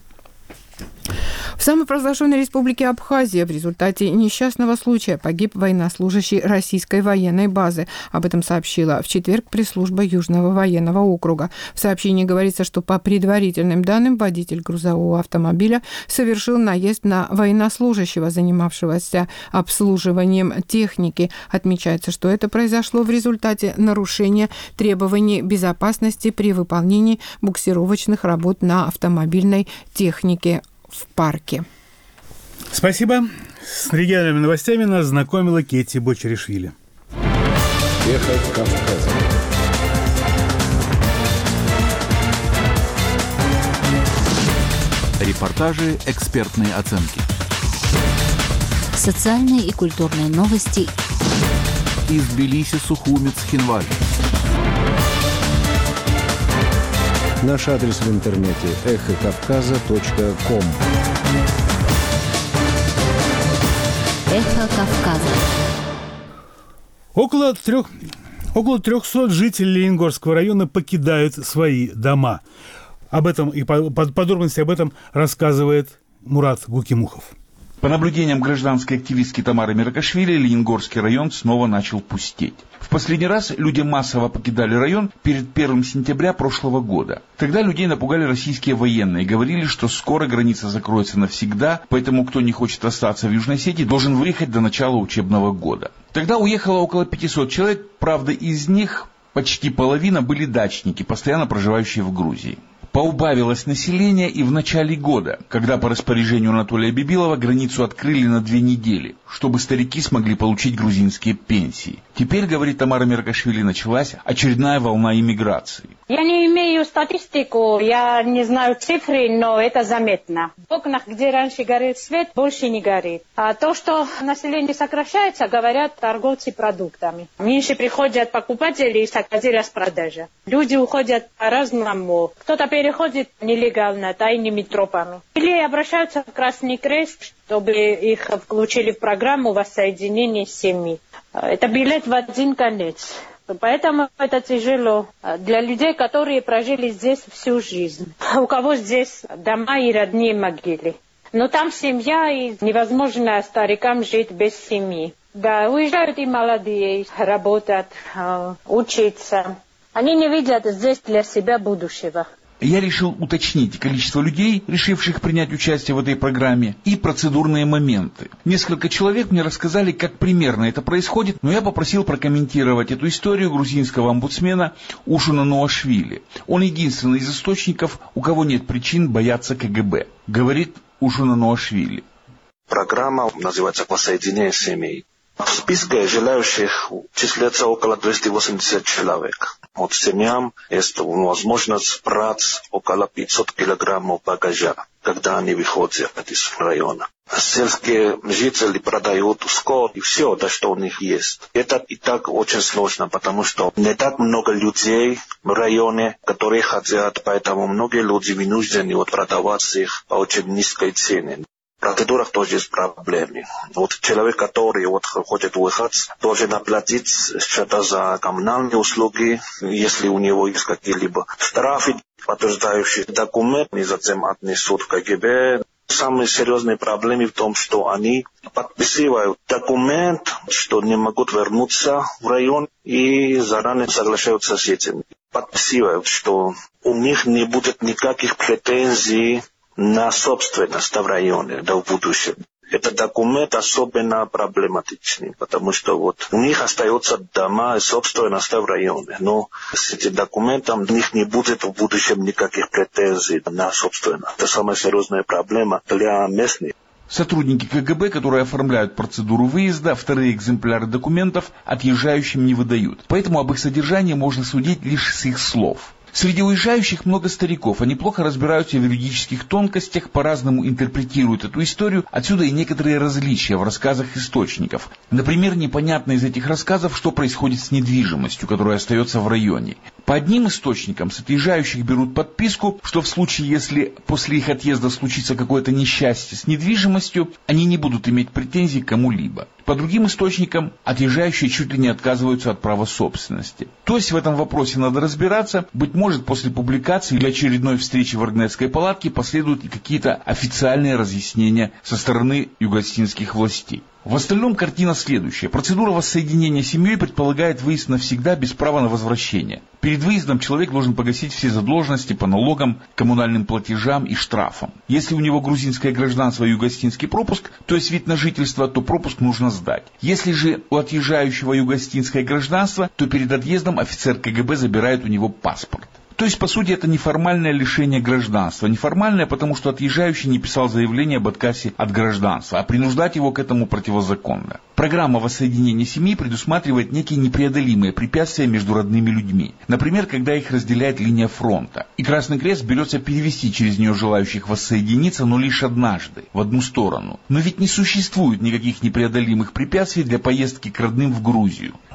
В самопровозглашенной республике Абхазия в результате несчастного случая погиб военнослужащий российской военной базы. Об этом сообщила в четверг пресс-служба Южного военного округа. В сообщении говорится, что по предварительным данным водитель грузового автомобиля совершил наезд на военнослужащего, занимавшегося обслуживанием техники. Отмечается, что это произошло в результате нарушения требований безопасности при выполнении буксировочных работ на автомобильной технике в парке. Спасибо. С региональными новостями нас знакомила Кетти Бочаришвили. Эхо Кавказа. Репортажи, экспертные оценки. Социальные и культурные новости. Из Тбилиси, Сухуми, Цхинвали. Наш адрес в интернете эхо кавказа точка ком. Эхо Кавказа. Около трех... Около трехсот жителей Лениногорского района покидают свои дома. Об этом и подробности об этом рассказывает Мурат Гукимухов. По наблюдениям гражданской активистки Тамары Миракашвили, Лениногорский район снова начал пустеть. В последний раз люди массово покидали район перед первым сентября прошлого года. Тогда людей напугали российские военные, говорили, что скоро граница закроется навсегда, поэтому кто не хочет остаться в Южной Осетии, должен выехать до начала учебного года. Тогда уехало около пятисот человек, правда, из них почти половина были дачники, постоянно проживающие в Грузии. Поубавилось население и в начале года, когда по распоряжению Анатолия Бибилова границу открыли на две недели, чтобы старики смогли получить грузинские пенсии. Теперь, говорит Тамара Миракашвили, началась очередная волна иммиграции. Я не имею статистику, я не знаю цифры, но это заметно. В окнах, где раньше горел свет, больше не горит. А то, что население сокращается, говорят торговцы продуктами. Меньше приходят покупатели и сократили распродажа. Люди уходят по-разному. Кто-то переходит нелегально, тайными тропами. Или обращаются в Красный Крест, чтобы их включили в программу воссоединения семьи. Это билет в один конец. Поэтому это тяжело для людей, которые прожили здесь всю жизнь. У кого здесь дома и родные могилы. Но там семья, и невозможно старикам жить без семьи. Да, уезжают и молодые, работать, учиться. Они не видят здесь для себя будущего. Я решил уточнить количество людей, решивших принять участие в этой программе, и процедурные моменты. Несколько человек мне рассказали, как примерно это происходит, но я попросил прокомментировать эту историю грузинского омбудсмена Ушуна Нуашвили. Он единственный из источников, у кого нет причин бояться ка гэ бэ, говорит Ушуна Нуашвили. Программа называется «Воссоединение семей». В списке желающих числится около двухсот восьмидесяти человек. От семьям есть возможность брать около пятисот килограммов багажа, когда они выходят из района. Сельские жители продают скот и все, да, что у них есть. Это и так очень сложно, потому что не так много людей в районе, которые хотят, поэтому многие люди вынуждены вот продавать их по очень низкой цене. В процедурах тоже есть проблемы. Вот человек, который вот хочет уехать, должен оплатить что-то за коммунальные услуги, если у него есть какие-либо штрафы, подтверждающие документы, и затем отнесут в ка гэ бэ. Самые серьезные проблемы в том, что они подписывают документ, что не могут вернуться в район, и заранее соглашаются с этим. Подписывают, что у них не будет никаких претензий на собственность в районе, да, в будущем. Этот документ особенно проблематичный, потому что вот у них остается дома и собственность в районе, но с этим документом у них не будет в будущем никаких претензий на собственность. Это самая серьезная проблема для местных. Сотрудники ка гэ бэ, которые оформляют процедуру выезда, вторые экземпляры документов отъезжающим не выдают. Поэтому об их содержании можно судить лишь с их слов. Среди уезжающих много стариков, они плохо разбираются в юридических тонкостях, по-разному интерпретируют эту историю, отсюда и некоторые различия в рассказах источников. Например, непонятно из этих рассказов, что происходит с недвижимостью, которая остается в районе. По одним источникам с отъезжающих берут подписку, что в случае, если после их отъезда случится какое-то несчастье с недвижимостью, они не будут иметь претензий к кому-либо. По другим источникам, отъезжающие чуть ли не отказываются от права собственности. То есть в этом вопросе надо разбираться. Быть может, после публикации или очередной встречи в Аргнетской палатке последуют и какие-то официальные разъяснения со стороны юго-осетинских властей. В остальном картина следующая. Процедура воссоединения семьей предполагает выезд навсегда без права на возвращение. Перед выездом человек должен погасить все задолженности по налогам, коммунальным платежам и штрафам. Если у него грузинское гражданство и юго-осетинский пропуск, то есть вид на жительство, то пропуск нужно сдать. Если же у отъезжающего юго-осетинское гражданство, то перед отъездом офицер ка гэ бэ забирает у него паспорт. То есть, по сути, это неформальное лишение гражданства. Неформальное, потому что отъезжающий не писал заявление об отказе от гражданства, а принуждать его к этому противозаконно. Программа воссоединения семьи предусматривает некие непреодолимые препятствия между родными людьми. Например, когда их разделяет линия фронта. И Красный Крест берется перевести через нее желающих воссоединиться, но лишь однажды, в одну сторону. Но ведь не существует никаких непреодолимых препятствий для поездки к родным в Грузию.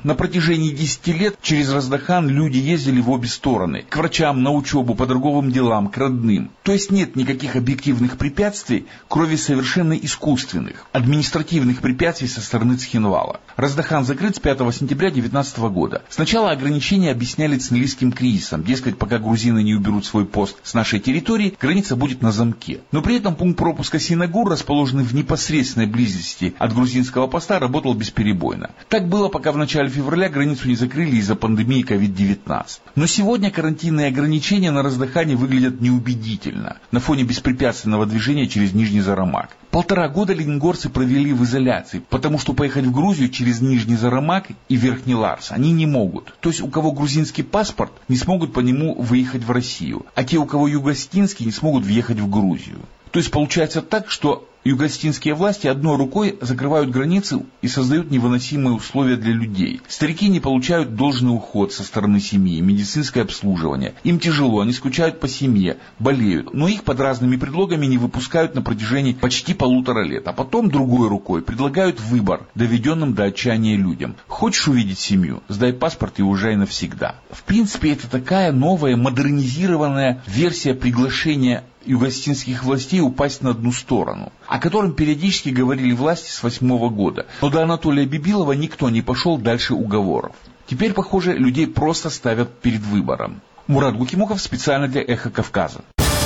На протяжении десяти лет через Раздахан люди ездили в обе стороны. К врачам, на учебу, по торговым делам, к родным. То есть нет никаких объективных препятствий, кроме совершенно искусственных, административных препятствий со стороны Цхинвала. Раздахан закрыт с пятого сентября две тысячи девятнадцатого года. Сначала ограничения объясняли цнлийским кризисом. Дескать, пока грузины не уберут свой пост с нашей территории, граница будет на замке. Но при этом пункт пропуска Синагур, расположенный в непосредственной близости от грузинского поста, работал бесперебойно. Так было, пока в начале февраля границу не закрыли из-за пандемии ковид девятнадцать. Но сегодня карантинные ограничения на Раздахане выглядят неубедительно на фоне беспрепятственного движения через Нижний Зарамак. Полтора года лениногорцы провели в изоляции, потому что поехать в Грузию через Нижний Зарамак и Верхний Ларс они не могут. То есть у кого грузинский паспорт, не смогут по нему выехать в Россию, а те, у кого югостинский, не смогут въехать в Грузию. То есть получается так, что югостинские власти одной рукой закрывают границы и создают невыносимые условия для людей. Старики не получают должный уход со стороны семьи, медицинское обслуживание. Им тяжело, они скучают по семье, болеют, но их под разными предлогами не выпускают на протяжении почти полутора лет. А потом другой рукой предлагают выбор доведенным до отчаяния людям. Хочешь увидеть семью? Сдай паспорт и уезжай навсегда. В принципе, это такая новая, модернизированная версия приглашения югостинских властей упасть на одну сторону, о котором периодически говорили власти с восьмого года. Но до Анатолия Бибилова никто не пошел дальше уговоров. Теперь, похоже, людей просто ставят перед выбором. Мурат Гукимухов специально для «Эхо Кавказа».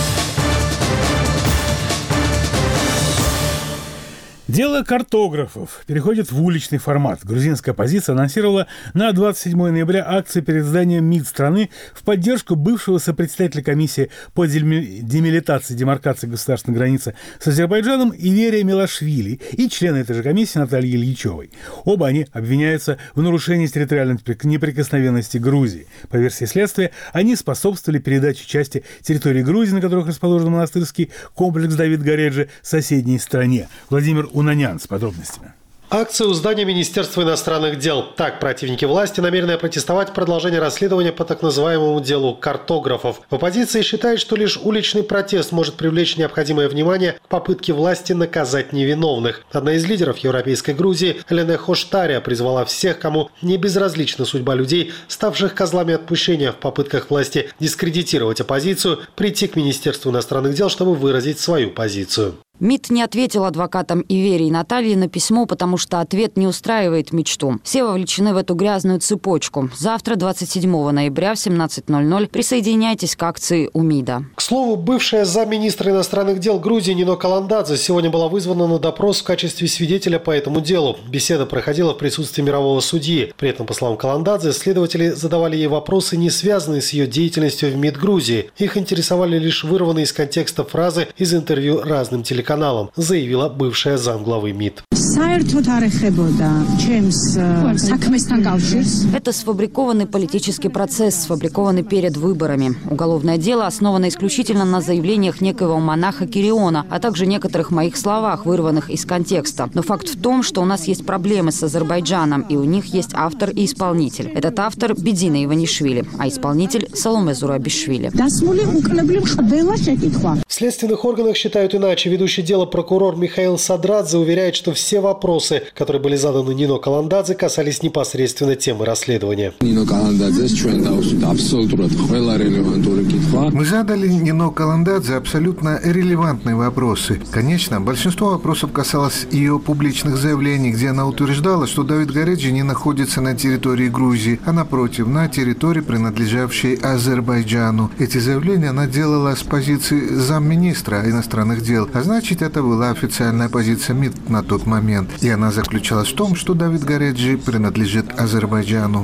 Дело картографов переходит в уличный формат. Грузинская оппозиция анонсировала на двадцать седьмого ноября акцию перед зданием МИД страны в поддержку бывшего сопредседателя комиссии по демилитации и демаркации государственной границы с Азербайджаном Иверия Милашвили и члена этой же комиссии Натальи Ильичевой. Оба они обвиняются в нарушении территориальной неприкосновенности Грузии. По версии следствия, они способствовали передаче части территории Грузии, на которых расположен монастырский комплекс Давид Гореджи, соседней стране. Владимир Унанян с подробностями. Акция у здания Министерства иностранных дел. Так противники власти намерены протестовать в продолжение расследования по так называемому делу картографов. В оппозиции считают, что лишь уличный протест может привлечь необходимое внимание к попытке власти наказать невиновных. Одна из лидеров европейской Грузии, Лене Хоштария, призвала всех, кому не безразлична судьба людей, ставших козлами отпущения в попытках власти дискредитировать оппозицию, прийти к Министерству иностранных дел, чтобы выразить свою позицию. МИД не ответил адвокатам Иверии и Натальи на письмо, потому что ответ не устраивает мечту. Все вовлечены в эту грязную цепочку. Завтра, двадцать седьмого ноября в семнадцать ноль ноль, присоединяйтесь к акции у МИДа. К слову, бывшая замминистра иностранных дел Грузии Нино Каландадзе сегодня была вызвана на допрос в качестве свидетеля по этому делу. Беседа проходила в присутствии мирового судьи. При этом, по словам Каландадзе, следователи задавали ей вопросы, не связанные с ее деятельностью в МИД Грузии. Их интересовали лишь вырванные из контекста фразы из интервью разным телеканалам. Каналом, заявила бывшая замглавы МИД. Это сфабрикованный политический процесс, сфабрикованный перед выборами. Уголовное дело основано исключительно на заявлениях некоего монаха Кириона, а также некоторых моих словах, вырванных из контекста. Но факт в том, что у нас есть проблемы с Азербайджаном, и у них есть автор и исполнитель. Этот автор – Бедина Иванишвили, а исполнитель – Саломе Зурабишвили. В следственных органах считают иначе. Ведущий дело прокурор Михаил Садрадзе уверяет, что все вопросы, которые были заданы Нино Каландадзе, касались непосредственно темы расследования. Мы задали Нино Каландадзе абсолютно релевантные вопросы. Конечно, большинство вопросов касалось ее публичных заявлений, где она утверждала, что Давид Гореджи не находится на территории Грузии, а напротив, на территории, принадлежавшей Азербайджану. Эти заявления она делала с позиции замминистра иностранных дел, а значит, это была официальная позиция МИД на тот момент. И она заключалась в том, что Давид Гореджи принадлежит Азербайджану.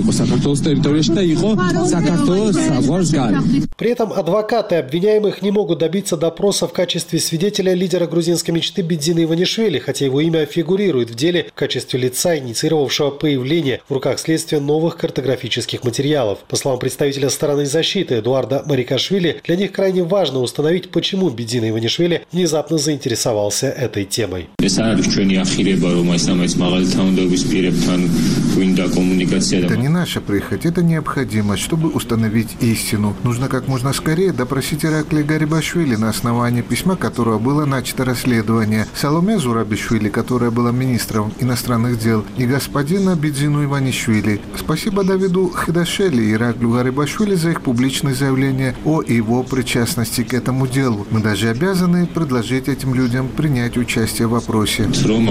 При этом адвокаты обвиняемых не могут добиться допроса в качестве свидетеля лидера грузинской мечты Бедзина Иванишвили, хотя его имя фигурирует в деле в качестве лица, инициировавшего появление в руках следствия новых картографических материалов. По словам представителя стороны защиты Эдуарда Марикашвили, для них крайне важно установить почему Бедзина Иванишвили внезапно заинтересовался этой темой. Это не наша прихоть, это необходимость, чтобы установить истину. Нужно как можно скорее допросить Ираклия Гарибашвили на основании письма, которого было начато расследование, Саломе Зурабишвили, которая была министром иностранных дел, и господина Бедзину Иванишвили. Спасибо Давиду Хидашели и Ираклию Гарибашвили за их публичные заявления о его причастности к этому делу. Мы даже обязаны предложить этим людям принять участие в вопросе.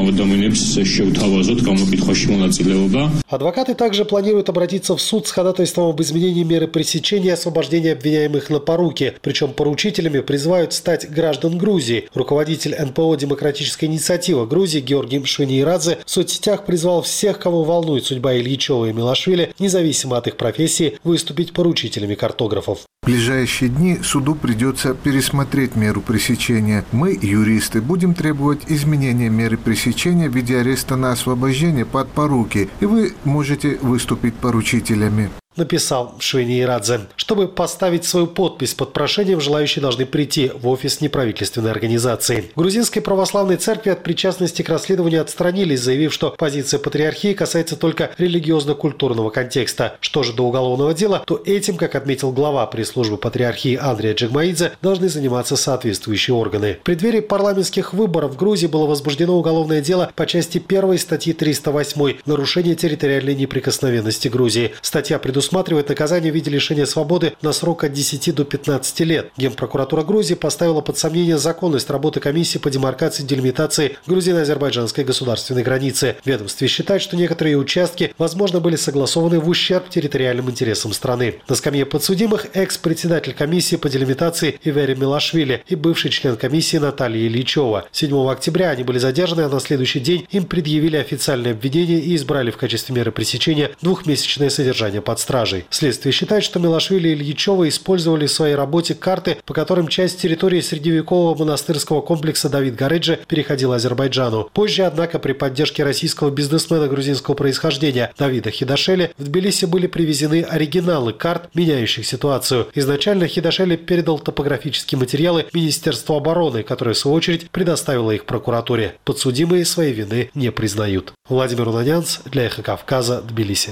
Адвокаты также планируют обратиться в суд с ходатайством об изменении меры пресечения и освобождения обвиняемых на поруки. Причем поручителями призывают стать граждан Грузии. Руководитель эн пэ о «Демократическая инициатива» Грузии Георгий Швини-Ирадзе в соцсетях призвал всех, кого волнует судьба Ильичева и Милашвили, независимо от их профессии, выступить поручителями картографов. В ближайшие дни суду придется пересмотреть меру пресечения. Мы, юристы, будем требовать изменения меры пресечения в виде ареста на освобождение под поруки, и вы можете выступить поручителями. Написал Швини-Ирадзе. Чтобы поставить свою подпись под прошением, желающие должны прийти в офис неправительственной организации. Грузинской православной церкви от причастности к расследованию отстранились, заявив, что позиция патриархии касается только религиозно-культурного контекста. Что же до уголовного дела, то этим, как отметил глава пресс-службы патриархии Андрей Джигмаидзе, должны заниматься соответствующие органы. В преддверии парламентских выборов в Грузии было возбуждено уголовное дело по части первой статьи триста восемь «Нарушение территориальной неприкосновенности Грузии». Статья предусматривает Усматривает наказание в виде лишения свободы на срок от десяти до пятнадцати лет. Генпрокуратура Грузии поставила под сомнение законность работы комиссии по демаркации и делимитации грузино-азербайджанской государственной границы. В ведомстве считают, что некоторые участки, возможно, были согласованы в ущерб территориальным интересам страны. На скамье подсудимых экс-председатель комиссии по делимитации Ивери Милашвили и бывший член комиссии Наталья Ильичева. седьмого октября они были задержаны, а на следующий день им предъявили официальное обвинение и избрали в качестве меры пресечения двухмесячное содержание под стражей. Следствие считает, что Милашвили и Ильичева использовали в своей работе карты, по которым часть территории средневекового монастырского комплекса Давид Гареджи переходила Азербайджану. Позже, однако, при поддержке российского бизнесмена грузинского происхождения Давида Хидашели в Тбилиси были привезены оригиналы карт, меняющих ситуацию. Изначально Хидашели передал топографические материалы Министерству обороны, которое, в свою очередь, предоставило их прокуратуре. Подсудимые своей вины не признают. Владимир Унанянц для «Эхо Кавказа», Тбилиси.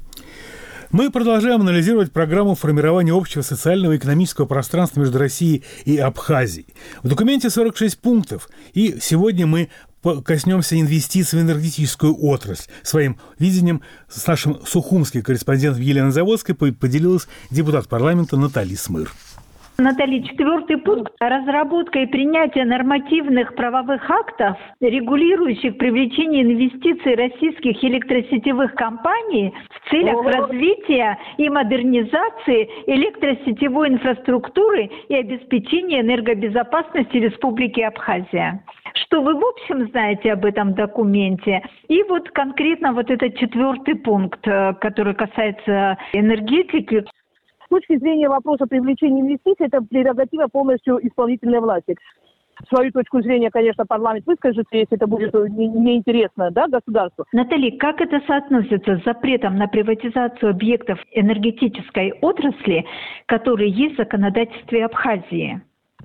Мы продолжаем анализировать программу формирования общего социального и экономического пространства между Россией и Абхазией. В документе сорок шесть пунктов, и сегодня мы коснемся инвестиций в энергетическую отрасль. Своим видением с нашим сухумским корреспондентом Еленой Заводской поделилась депутат парламента Наталья Смыр. Наталья, четвертый пункт. Разработка и принятие нормативных правовых актов, регулирующих привлечение инвестиций российских электросетевых компаний в целях развития и модернизации электросетевой инфраструктуры и обеспечения энергобезопасности Республики Абхазия. Что вы в общем знаете об этом документе? И вот конкретно вот этот четвертый пункт, который касается энергетики. С точки зрения вопроса привлечения инвестиций, это прерогатива полностью исполнительной власти. Свою точку зрения, конечно, парламент выскажет, если это будет неинтересно, да, государству. Наталья, как это соотносится с запретом на приватизацию объектов энергетической отрасли, которые есть в законодательстве Абхазии?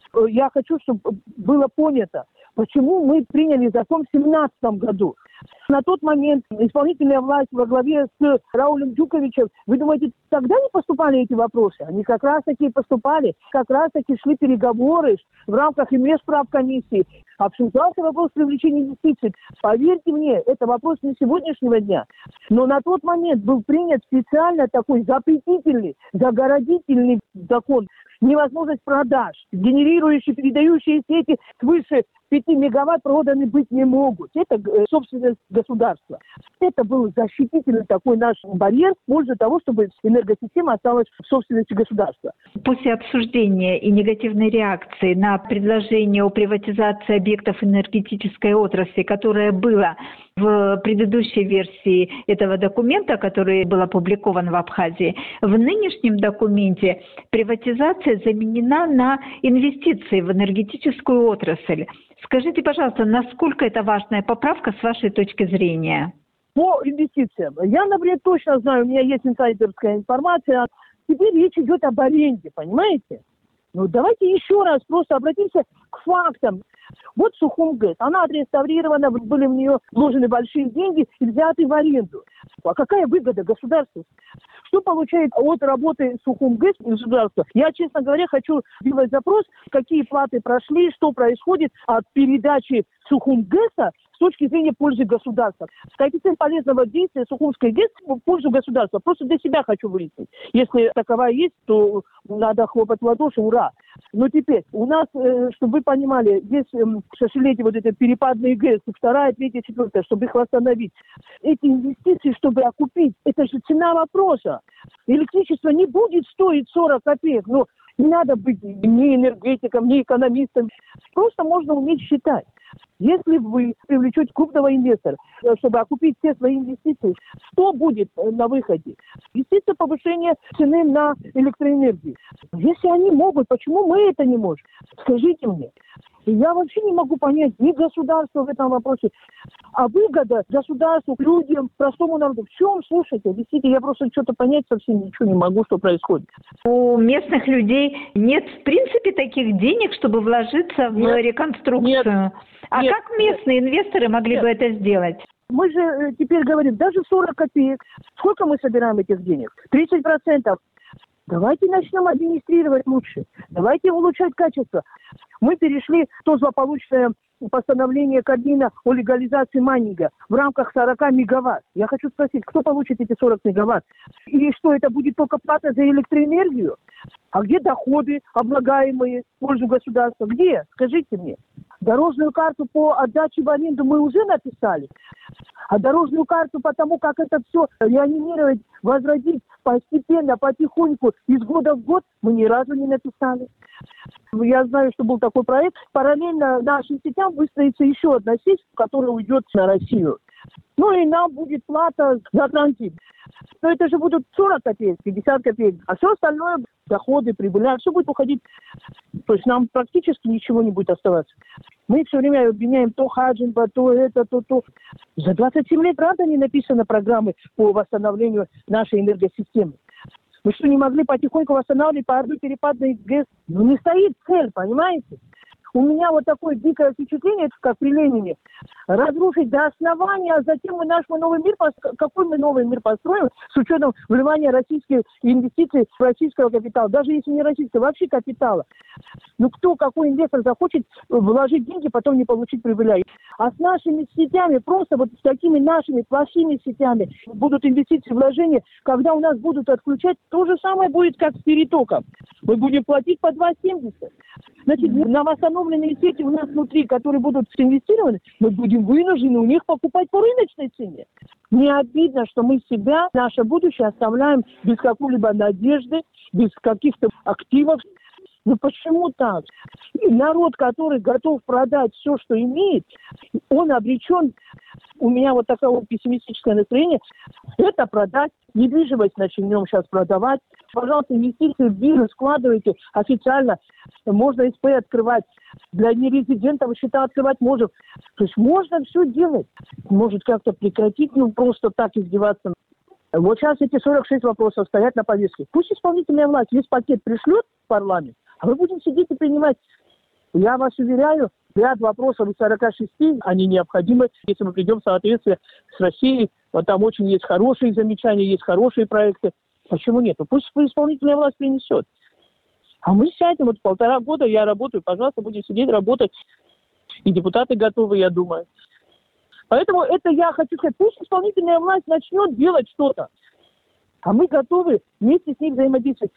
Я хочу, чтобы было понято, почему мы приняли закон в две тысячи семнадцатом году. На тот момент исполнительная власть во главе с Раулем Джуковичем, вы думаете, тогда не поступали эти вопросы? Они как раз таки поступали, как раз таки шли переговоры в рамках и межправкомиссии. Обсуждался вопрос привлечения инвестиций. Поверьте мне, это вопрос не сегодняшнего дня. Но на тот момент был принят специально такой запретительный, загородительный закон. Невозможность продаж, генерирующие, передающие сети свыше пяти мегаватт проданы быть не могут. Это собственность государства. Это был защитительный такой наш барьер в пользу того, чтобы энергосистема осталась в собственности государства. После обсуждения и негативной реакции на предложение о приватизации объектов энергетической отрасли, которое было в предыдущей версии этого документа, который был опубликован в Абхазии, в нынешнем документе приватизация заменена на инвестиции в энергетическую отрасль. Скажите, пожалуйста, насколько это важная поправка с вашей точки зрения? По инвестициям. Я, например, точно знаю, у меня есть инсайдерская информация. Теперь речь идет об аренде, понимаете? Ну, давайте еще раз просто обратимся к фактам. Вот Сухум-ГЭС, она отреставрирована, были в нее вложены большие деньги и взяты в аренду. А какая выгода государству? Что получает от работы Сухум-ГЭС государство? Я, честно говоря, хочу сделать запрос, какие платы прошли, что происходит от передачи Сухум-ГЭСа с точки зрения пользы государства. Коэффициент полезного действия Сухумской ГЭС в пользу государства. Просто для себя хочу выяснить. Если таковая есть, то надо хлопать в ладоши, ура. Но теперь у нас, э, чтобы вы понимали, есть э, шашелети, вот эти перепадные ГЭС, вторая, третья, четвертая, чтобы их восстановить. Эти инвестиции, чтобы окупить, это же цена вопроса. Электричество не будет стоить сорок копеек, но не надо быть ни энергетиком, ни экономистом. Просто можно уметь считать. Если вы привлечете крупного инвестора, чтобы окупить все свои инвестиции, что будет на выходе? Естественно, повышение цены на электроэнергию. Если они могут, почему мы это не можем? Скажите мне. Я вообще не могу понять ни государства в этом вопросе, а выгода государству, людям, простому народу. В чем, слушайте, действительно, я просто что-то понять совсем ничего не могу, что происходит. У местных людей нет, в принципе, таких денег, чтобы вложиться в нет, реконструкцию. Нет, а нет, как местные нет, инвесторы могли нет. бы это сделать? Мы же теперь говорим, даже сорок копеек. Сколько мы собираем этих денег? тридцать процентов. Давайте начнем администрировать лучше. Давайте улучшать качество. Мы перешли в то злополучное постановление Кабмина о легализации майнинга в рамках сорок мегаватт. Я хочу спросить, кто получит эти сорок мегаватт? И что, это будет только плата за электроэнергию? А где доходы, облагаемые в пользу государства? Где? Скажите мне. Дорожную карту по отдаче в аренду мы уже написали. А дорожную карту по тому, как это все реанимировать, возродить постепенно, потихоньку, из года в год, мы ни разу не написали. Я знаю, что был такой проект. Параллельно нашим сетям выстроится еще одна сеть, которая уйдет на Россию. Ну и нам будет плата за транзит. Но это же будут сорок копеек, пятьдесят копеек. А все остальное, доходы, прибыли, все будет уходить. То есть нам практически ничего не будет оставаться. Мы все время обвиняем то Хаджинба, то это, то то. За двадцать семь лет, правда, не написаны программы по восстановлению нашей энергосистемы. Мы что, не могли потихоньку восстанавливать по одной перепадной ГЭС? Ну не стоит цель, понимаете? У меня вот такое дикое впечатление, как при Ленине, разрушить до основания, а затем мы наш новый мир, какой мы новый мир построим с учетом вливания российских инвестиций в российского капитала, даже если не российского, вообще капитала. Ну кто, какой инвестор захочет вложить деньги, потом не получить прибыля? А с нашими сетями, просто вот с такими нашими плохими сетями будут инвестиции, вложения, когда у нас будут отключать, то же самое будет, как с перетоком. Мы будем платить по два семьдесят. Значит, на восстановленные сети у нас внутри, которые будут инвестированы, мы будем вынуждены у них покупать по рыночной цене. Не обидно, что мы себя, наше будущее оставляем без какой-либо надежды, без каких-то активов. Ну почему так? И народ, который готов продать все, что имеет, он обречен. У меня вот такое вот пессимистическое настроение. Это продать. Недвижимость начнем сейчас продавать. Пожалуйста, инвестиции в бизнес складывайте официально. Можно СП открывать. Для нерезидентов счета открывать можем. То есть можно все делать. Может как-то прекратить, ну просто так издеваться. Вот сейчас эти сорок шесть вопросов стоят на повестке. Пусть исполнительная власть весь пакет пришлет в парламент, а мы будем сидеть и принимать. Я вас уверяю, ряд вопросов из сорока шести, они необходимы, если мы придем в соответствие с Россией. Вот там очень есть хорошие замечания, есть хорошие проекты. Почему нет? Пусть исполнительная власть принесет. А мы сядем, вот полтора года я работаю, пожалуйста, будем сидеть, работать. И депутаты готовы, я думаю. Поэтому это я хочу сказать, пусть исполнительная власть начнет делать что-то. А мы готовы вместе с ней взаимодействовать.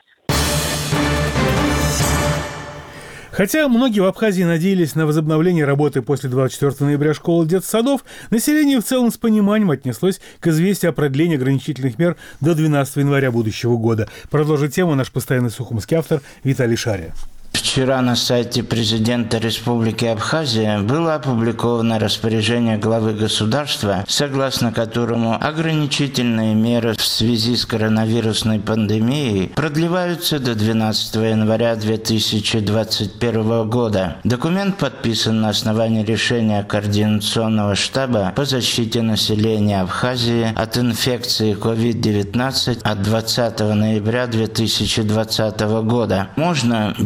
Хотя многие в Абхазии надеялись на возобновление работы после двадцать четвёртого ноября школ и детсадов, население в целом с пониманием отнеслось к известию о продлении ограничительных мер до двенадцатого января будущего года. Продолжит тему наш постоянный сухумский автор Виталий Шария. Вчера на сайте президента Республики Абхазия было опубликовано распоряжение главы государства, согласно которому ограничительные меры в связи с коронавирусной пандемией продлеваются до двенадцатого января две тысячи двадцать первого года. Документ подписан на основании решения Координационного штаба по защите населения Абхазии от инфекции ковид девятнадцать от двадцатого ноября две тысячи двадцатого года. Можно без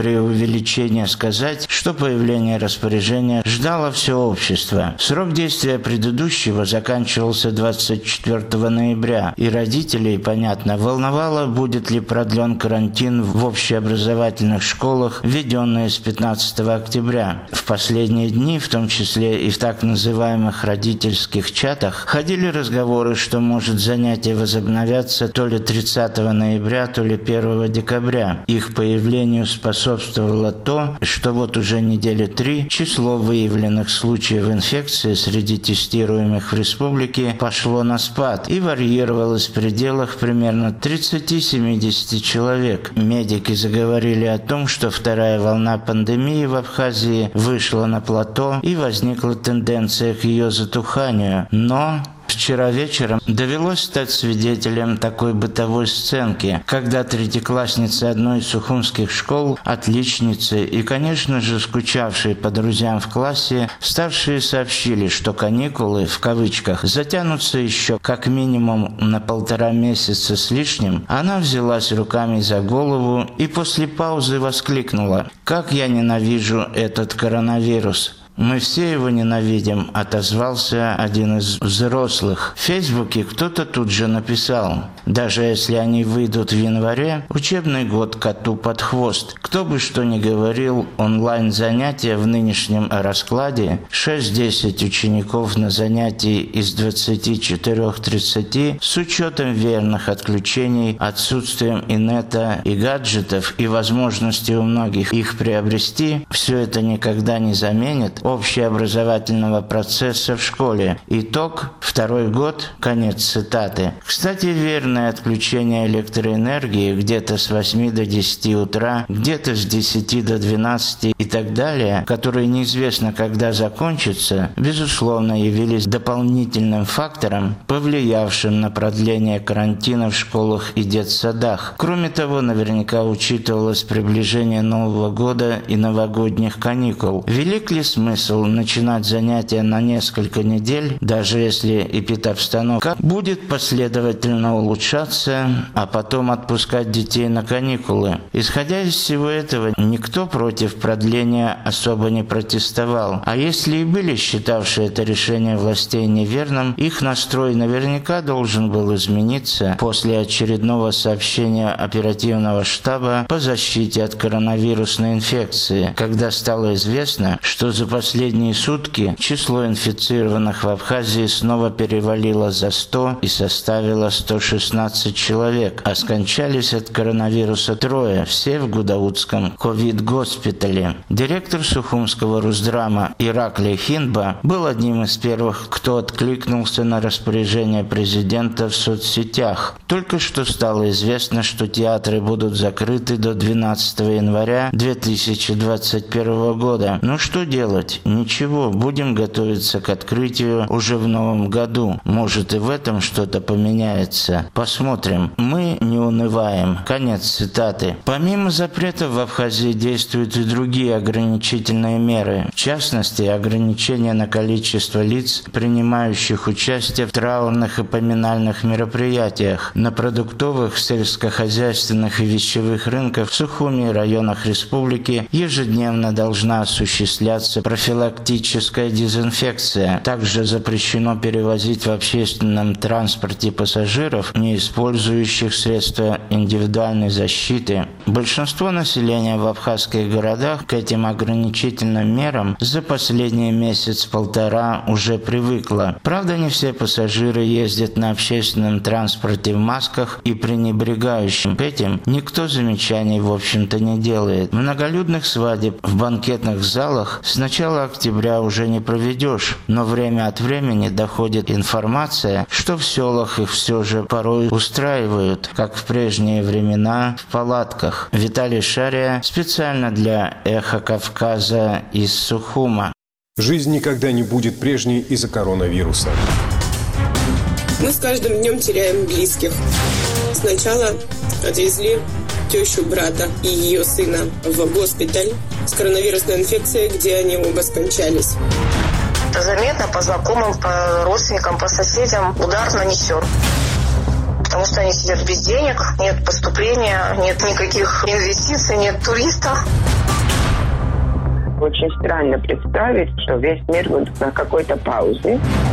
преувеличение сказать, что появление распоряжения ждало все общество. Срок действия предыдущего заканчивался двадцать четвёртого ноября, и родителей, понятно, волновало, будет ли продлен карантин в общеобразовательных школах, введенные с пятнадцатого октября. В последние дни, в том числе и в так называемых родительских чатах, ходили разговоры, что, может, занятия возобновятся то ли тридцатого ноября, то ли первого декабря. Их появлению способствовало то, что вот уже недели три число выявленных случаев инфекции среди тестируемых в республике пошло на спад и варьировалось в пределах примерно тридцати-семидесяти человек. Медики заговорили о том, что вторая волна пандемии в Абхазии вышла на плато и возникла тенденция к ее затуханию. Но вчера вечером довелось стать свидетелем такой бытовой сценки, когда третьеклассницы одной из сухумских школ, отличницы и, конечно же, скучавшие по друзьям в классе, старшие сообщили, что каникулы, в кавычках, затянутся еще как минимум на полтора месяца с лишним. Она взялась руками за голову и после паузы воскликнула: «Как я ненавижу этот коронавирус!» «Мы все его ненавидим», — отозвался один из взрослых. В Фейсбуке кто-то тут же написал: «Даже если они выйдут в январе, учебный год коту под хвост. Кто бы что ни говорил, онлайн-занятия в нынешнем раскладе, шесть-десять учеников на занятии из двадцати четырёх-тридцати, с учетом верных отключений, отсутствием инета и гаджетов и возможности у многих их приобрести, все это никогда не заменит общеобразовательного процесса в школе. Итог – второй год». Конец цитаты. Кстати, верное отключение электроэнергии где-то с восьми до десяти утра, где-то с десяти до двенадцати и так далее, которые неизвестно когда закончатся, безусловно, явились дополнительным фактором, повлиявшим на продление карантина в школах и детсадах. Кроме того, наверняка учитывалось приближение Нового года и новогодних каникул. Велик ли смысл начинать занятия на несколько недель, даже если эпидобстановка будет последовательно улучшаться, а потом отпускать детей на каникулы? Исходя из всего этого, никто против продления особо не протестовал. А если и были считавшие это решение властей неверным, их настрой наверняка должен был измениться после очередного сообщения оперативного штаба по защите от коронавирусной инфекции, когда стало известно, что за последние сутки число инфицированных в Абхазии снова перевалило за сто и составило сто шестнадцать человек, а скончались от коронавируса трое, все в Гудаутском ковид-госпитале. Директор Сухумского Русдрама Ираклий Хинба был одним из первых, кто откликнулся на распоряжение президента в соцсетях. Только что стало известно, что театры будут закрыты до двенадцатого января две тысячи двадцать первого года. Ну что делать? Ничего, будем готовиться к открытию уже в новом году. Может, и в этом что-то поменяется. Посмотрим. Мы не унываем. Конец цитаты. Помимо запретов в Абхазии действуют и другие ограничительные меры. В частности, ограничения на количество лиц, принимающих участие в траурных и поминальных мероприятиях. На продуктовых, сельскохозяйственных и вещевых рынках в Сухуми и районах республики ежедневно должна осуществляться профилактическая дезинфекция. Также запрещено перевозить в общественном транспорте пассажиров, не использующих средства индивидуальной защиты. Большинство населения в абхазских городах к этим ограничительным мерам за последний месяц-полтора уже привыкло. Правда, не все пассажиры ездят на общественном транспорте в масках, и пренебрегающим этим никто замечаний, в общем-то, не делает. Многолюдных свадеб в банкетных залах с начала октября уже не проведешь, но время от времени доходит информация, что в селах их все же порой устраивают, как в прежние времена, в палатках. Виталий Шария специально для «Эхо Кавказа» из Сухума. Жизнь никогда не будет прежней из-за коронавируса. Мы с каждым днем теряем близких. Сначала отвезли тещу брата и ее сына в госпиталь с коронавирусной инфекцией, где они оба скончались. Это заметно по знакомым, по родственникам, по соседям удар нанесен. Потому что они сидят без денег, нет поступлений. движения, нет никаких инвестиций, нет туристов. Очень странно представить, что весь мир будет на какой-то паузе.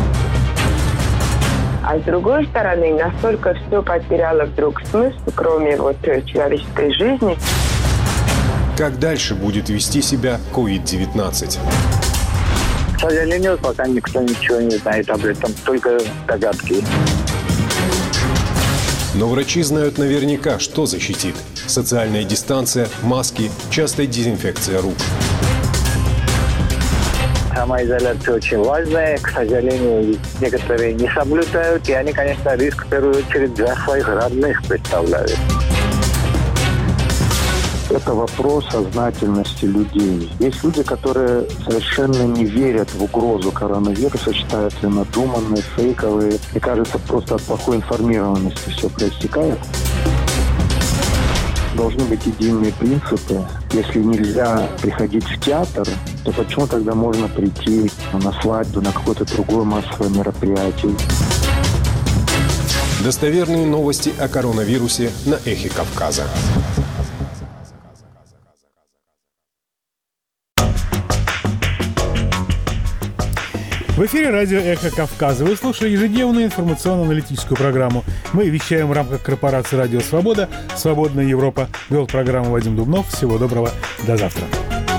А с другой стороны, настолько все потеряло вдруг смысл, кроме вот человеческой жизни. Как дальше будет вести себя ковид девятнадцать? К сожалению, пока никто ничего не знает об этом, только догадки. Но врачи знают наверняка, что защитит. Социальная дистанция, маски, частая дезинфекция рук. Самоизоляция очень важная. К сожалению, некоторые не соблюдают. И они, конечно, риск в первую очередь для своих родных представляют. Это вопрос сознательности людей. Есть люди, которые совершенно не верят в угрозу коронавируса, считают ее надуманные, фейковые. И кажется, просто от плохой информированности все проистекает. Должны быть единые принципы. Если нельзя приходить в театр, то почему тогда можно прийти на свадьбу, на какое-то другое массовое мероприятие? Достоверные новости о коронавирусе на Эхе Кавказа. В эфире радио «Эхо Кавказа». Вы слушали ежедневную информационно-аналитическую программу. Мы вещаем в рамках корпорации «Радио Свобода». «Свободная Европа». Вел программу Вадим Дубнов. Всего доброго. До завтра.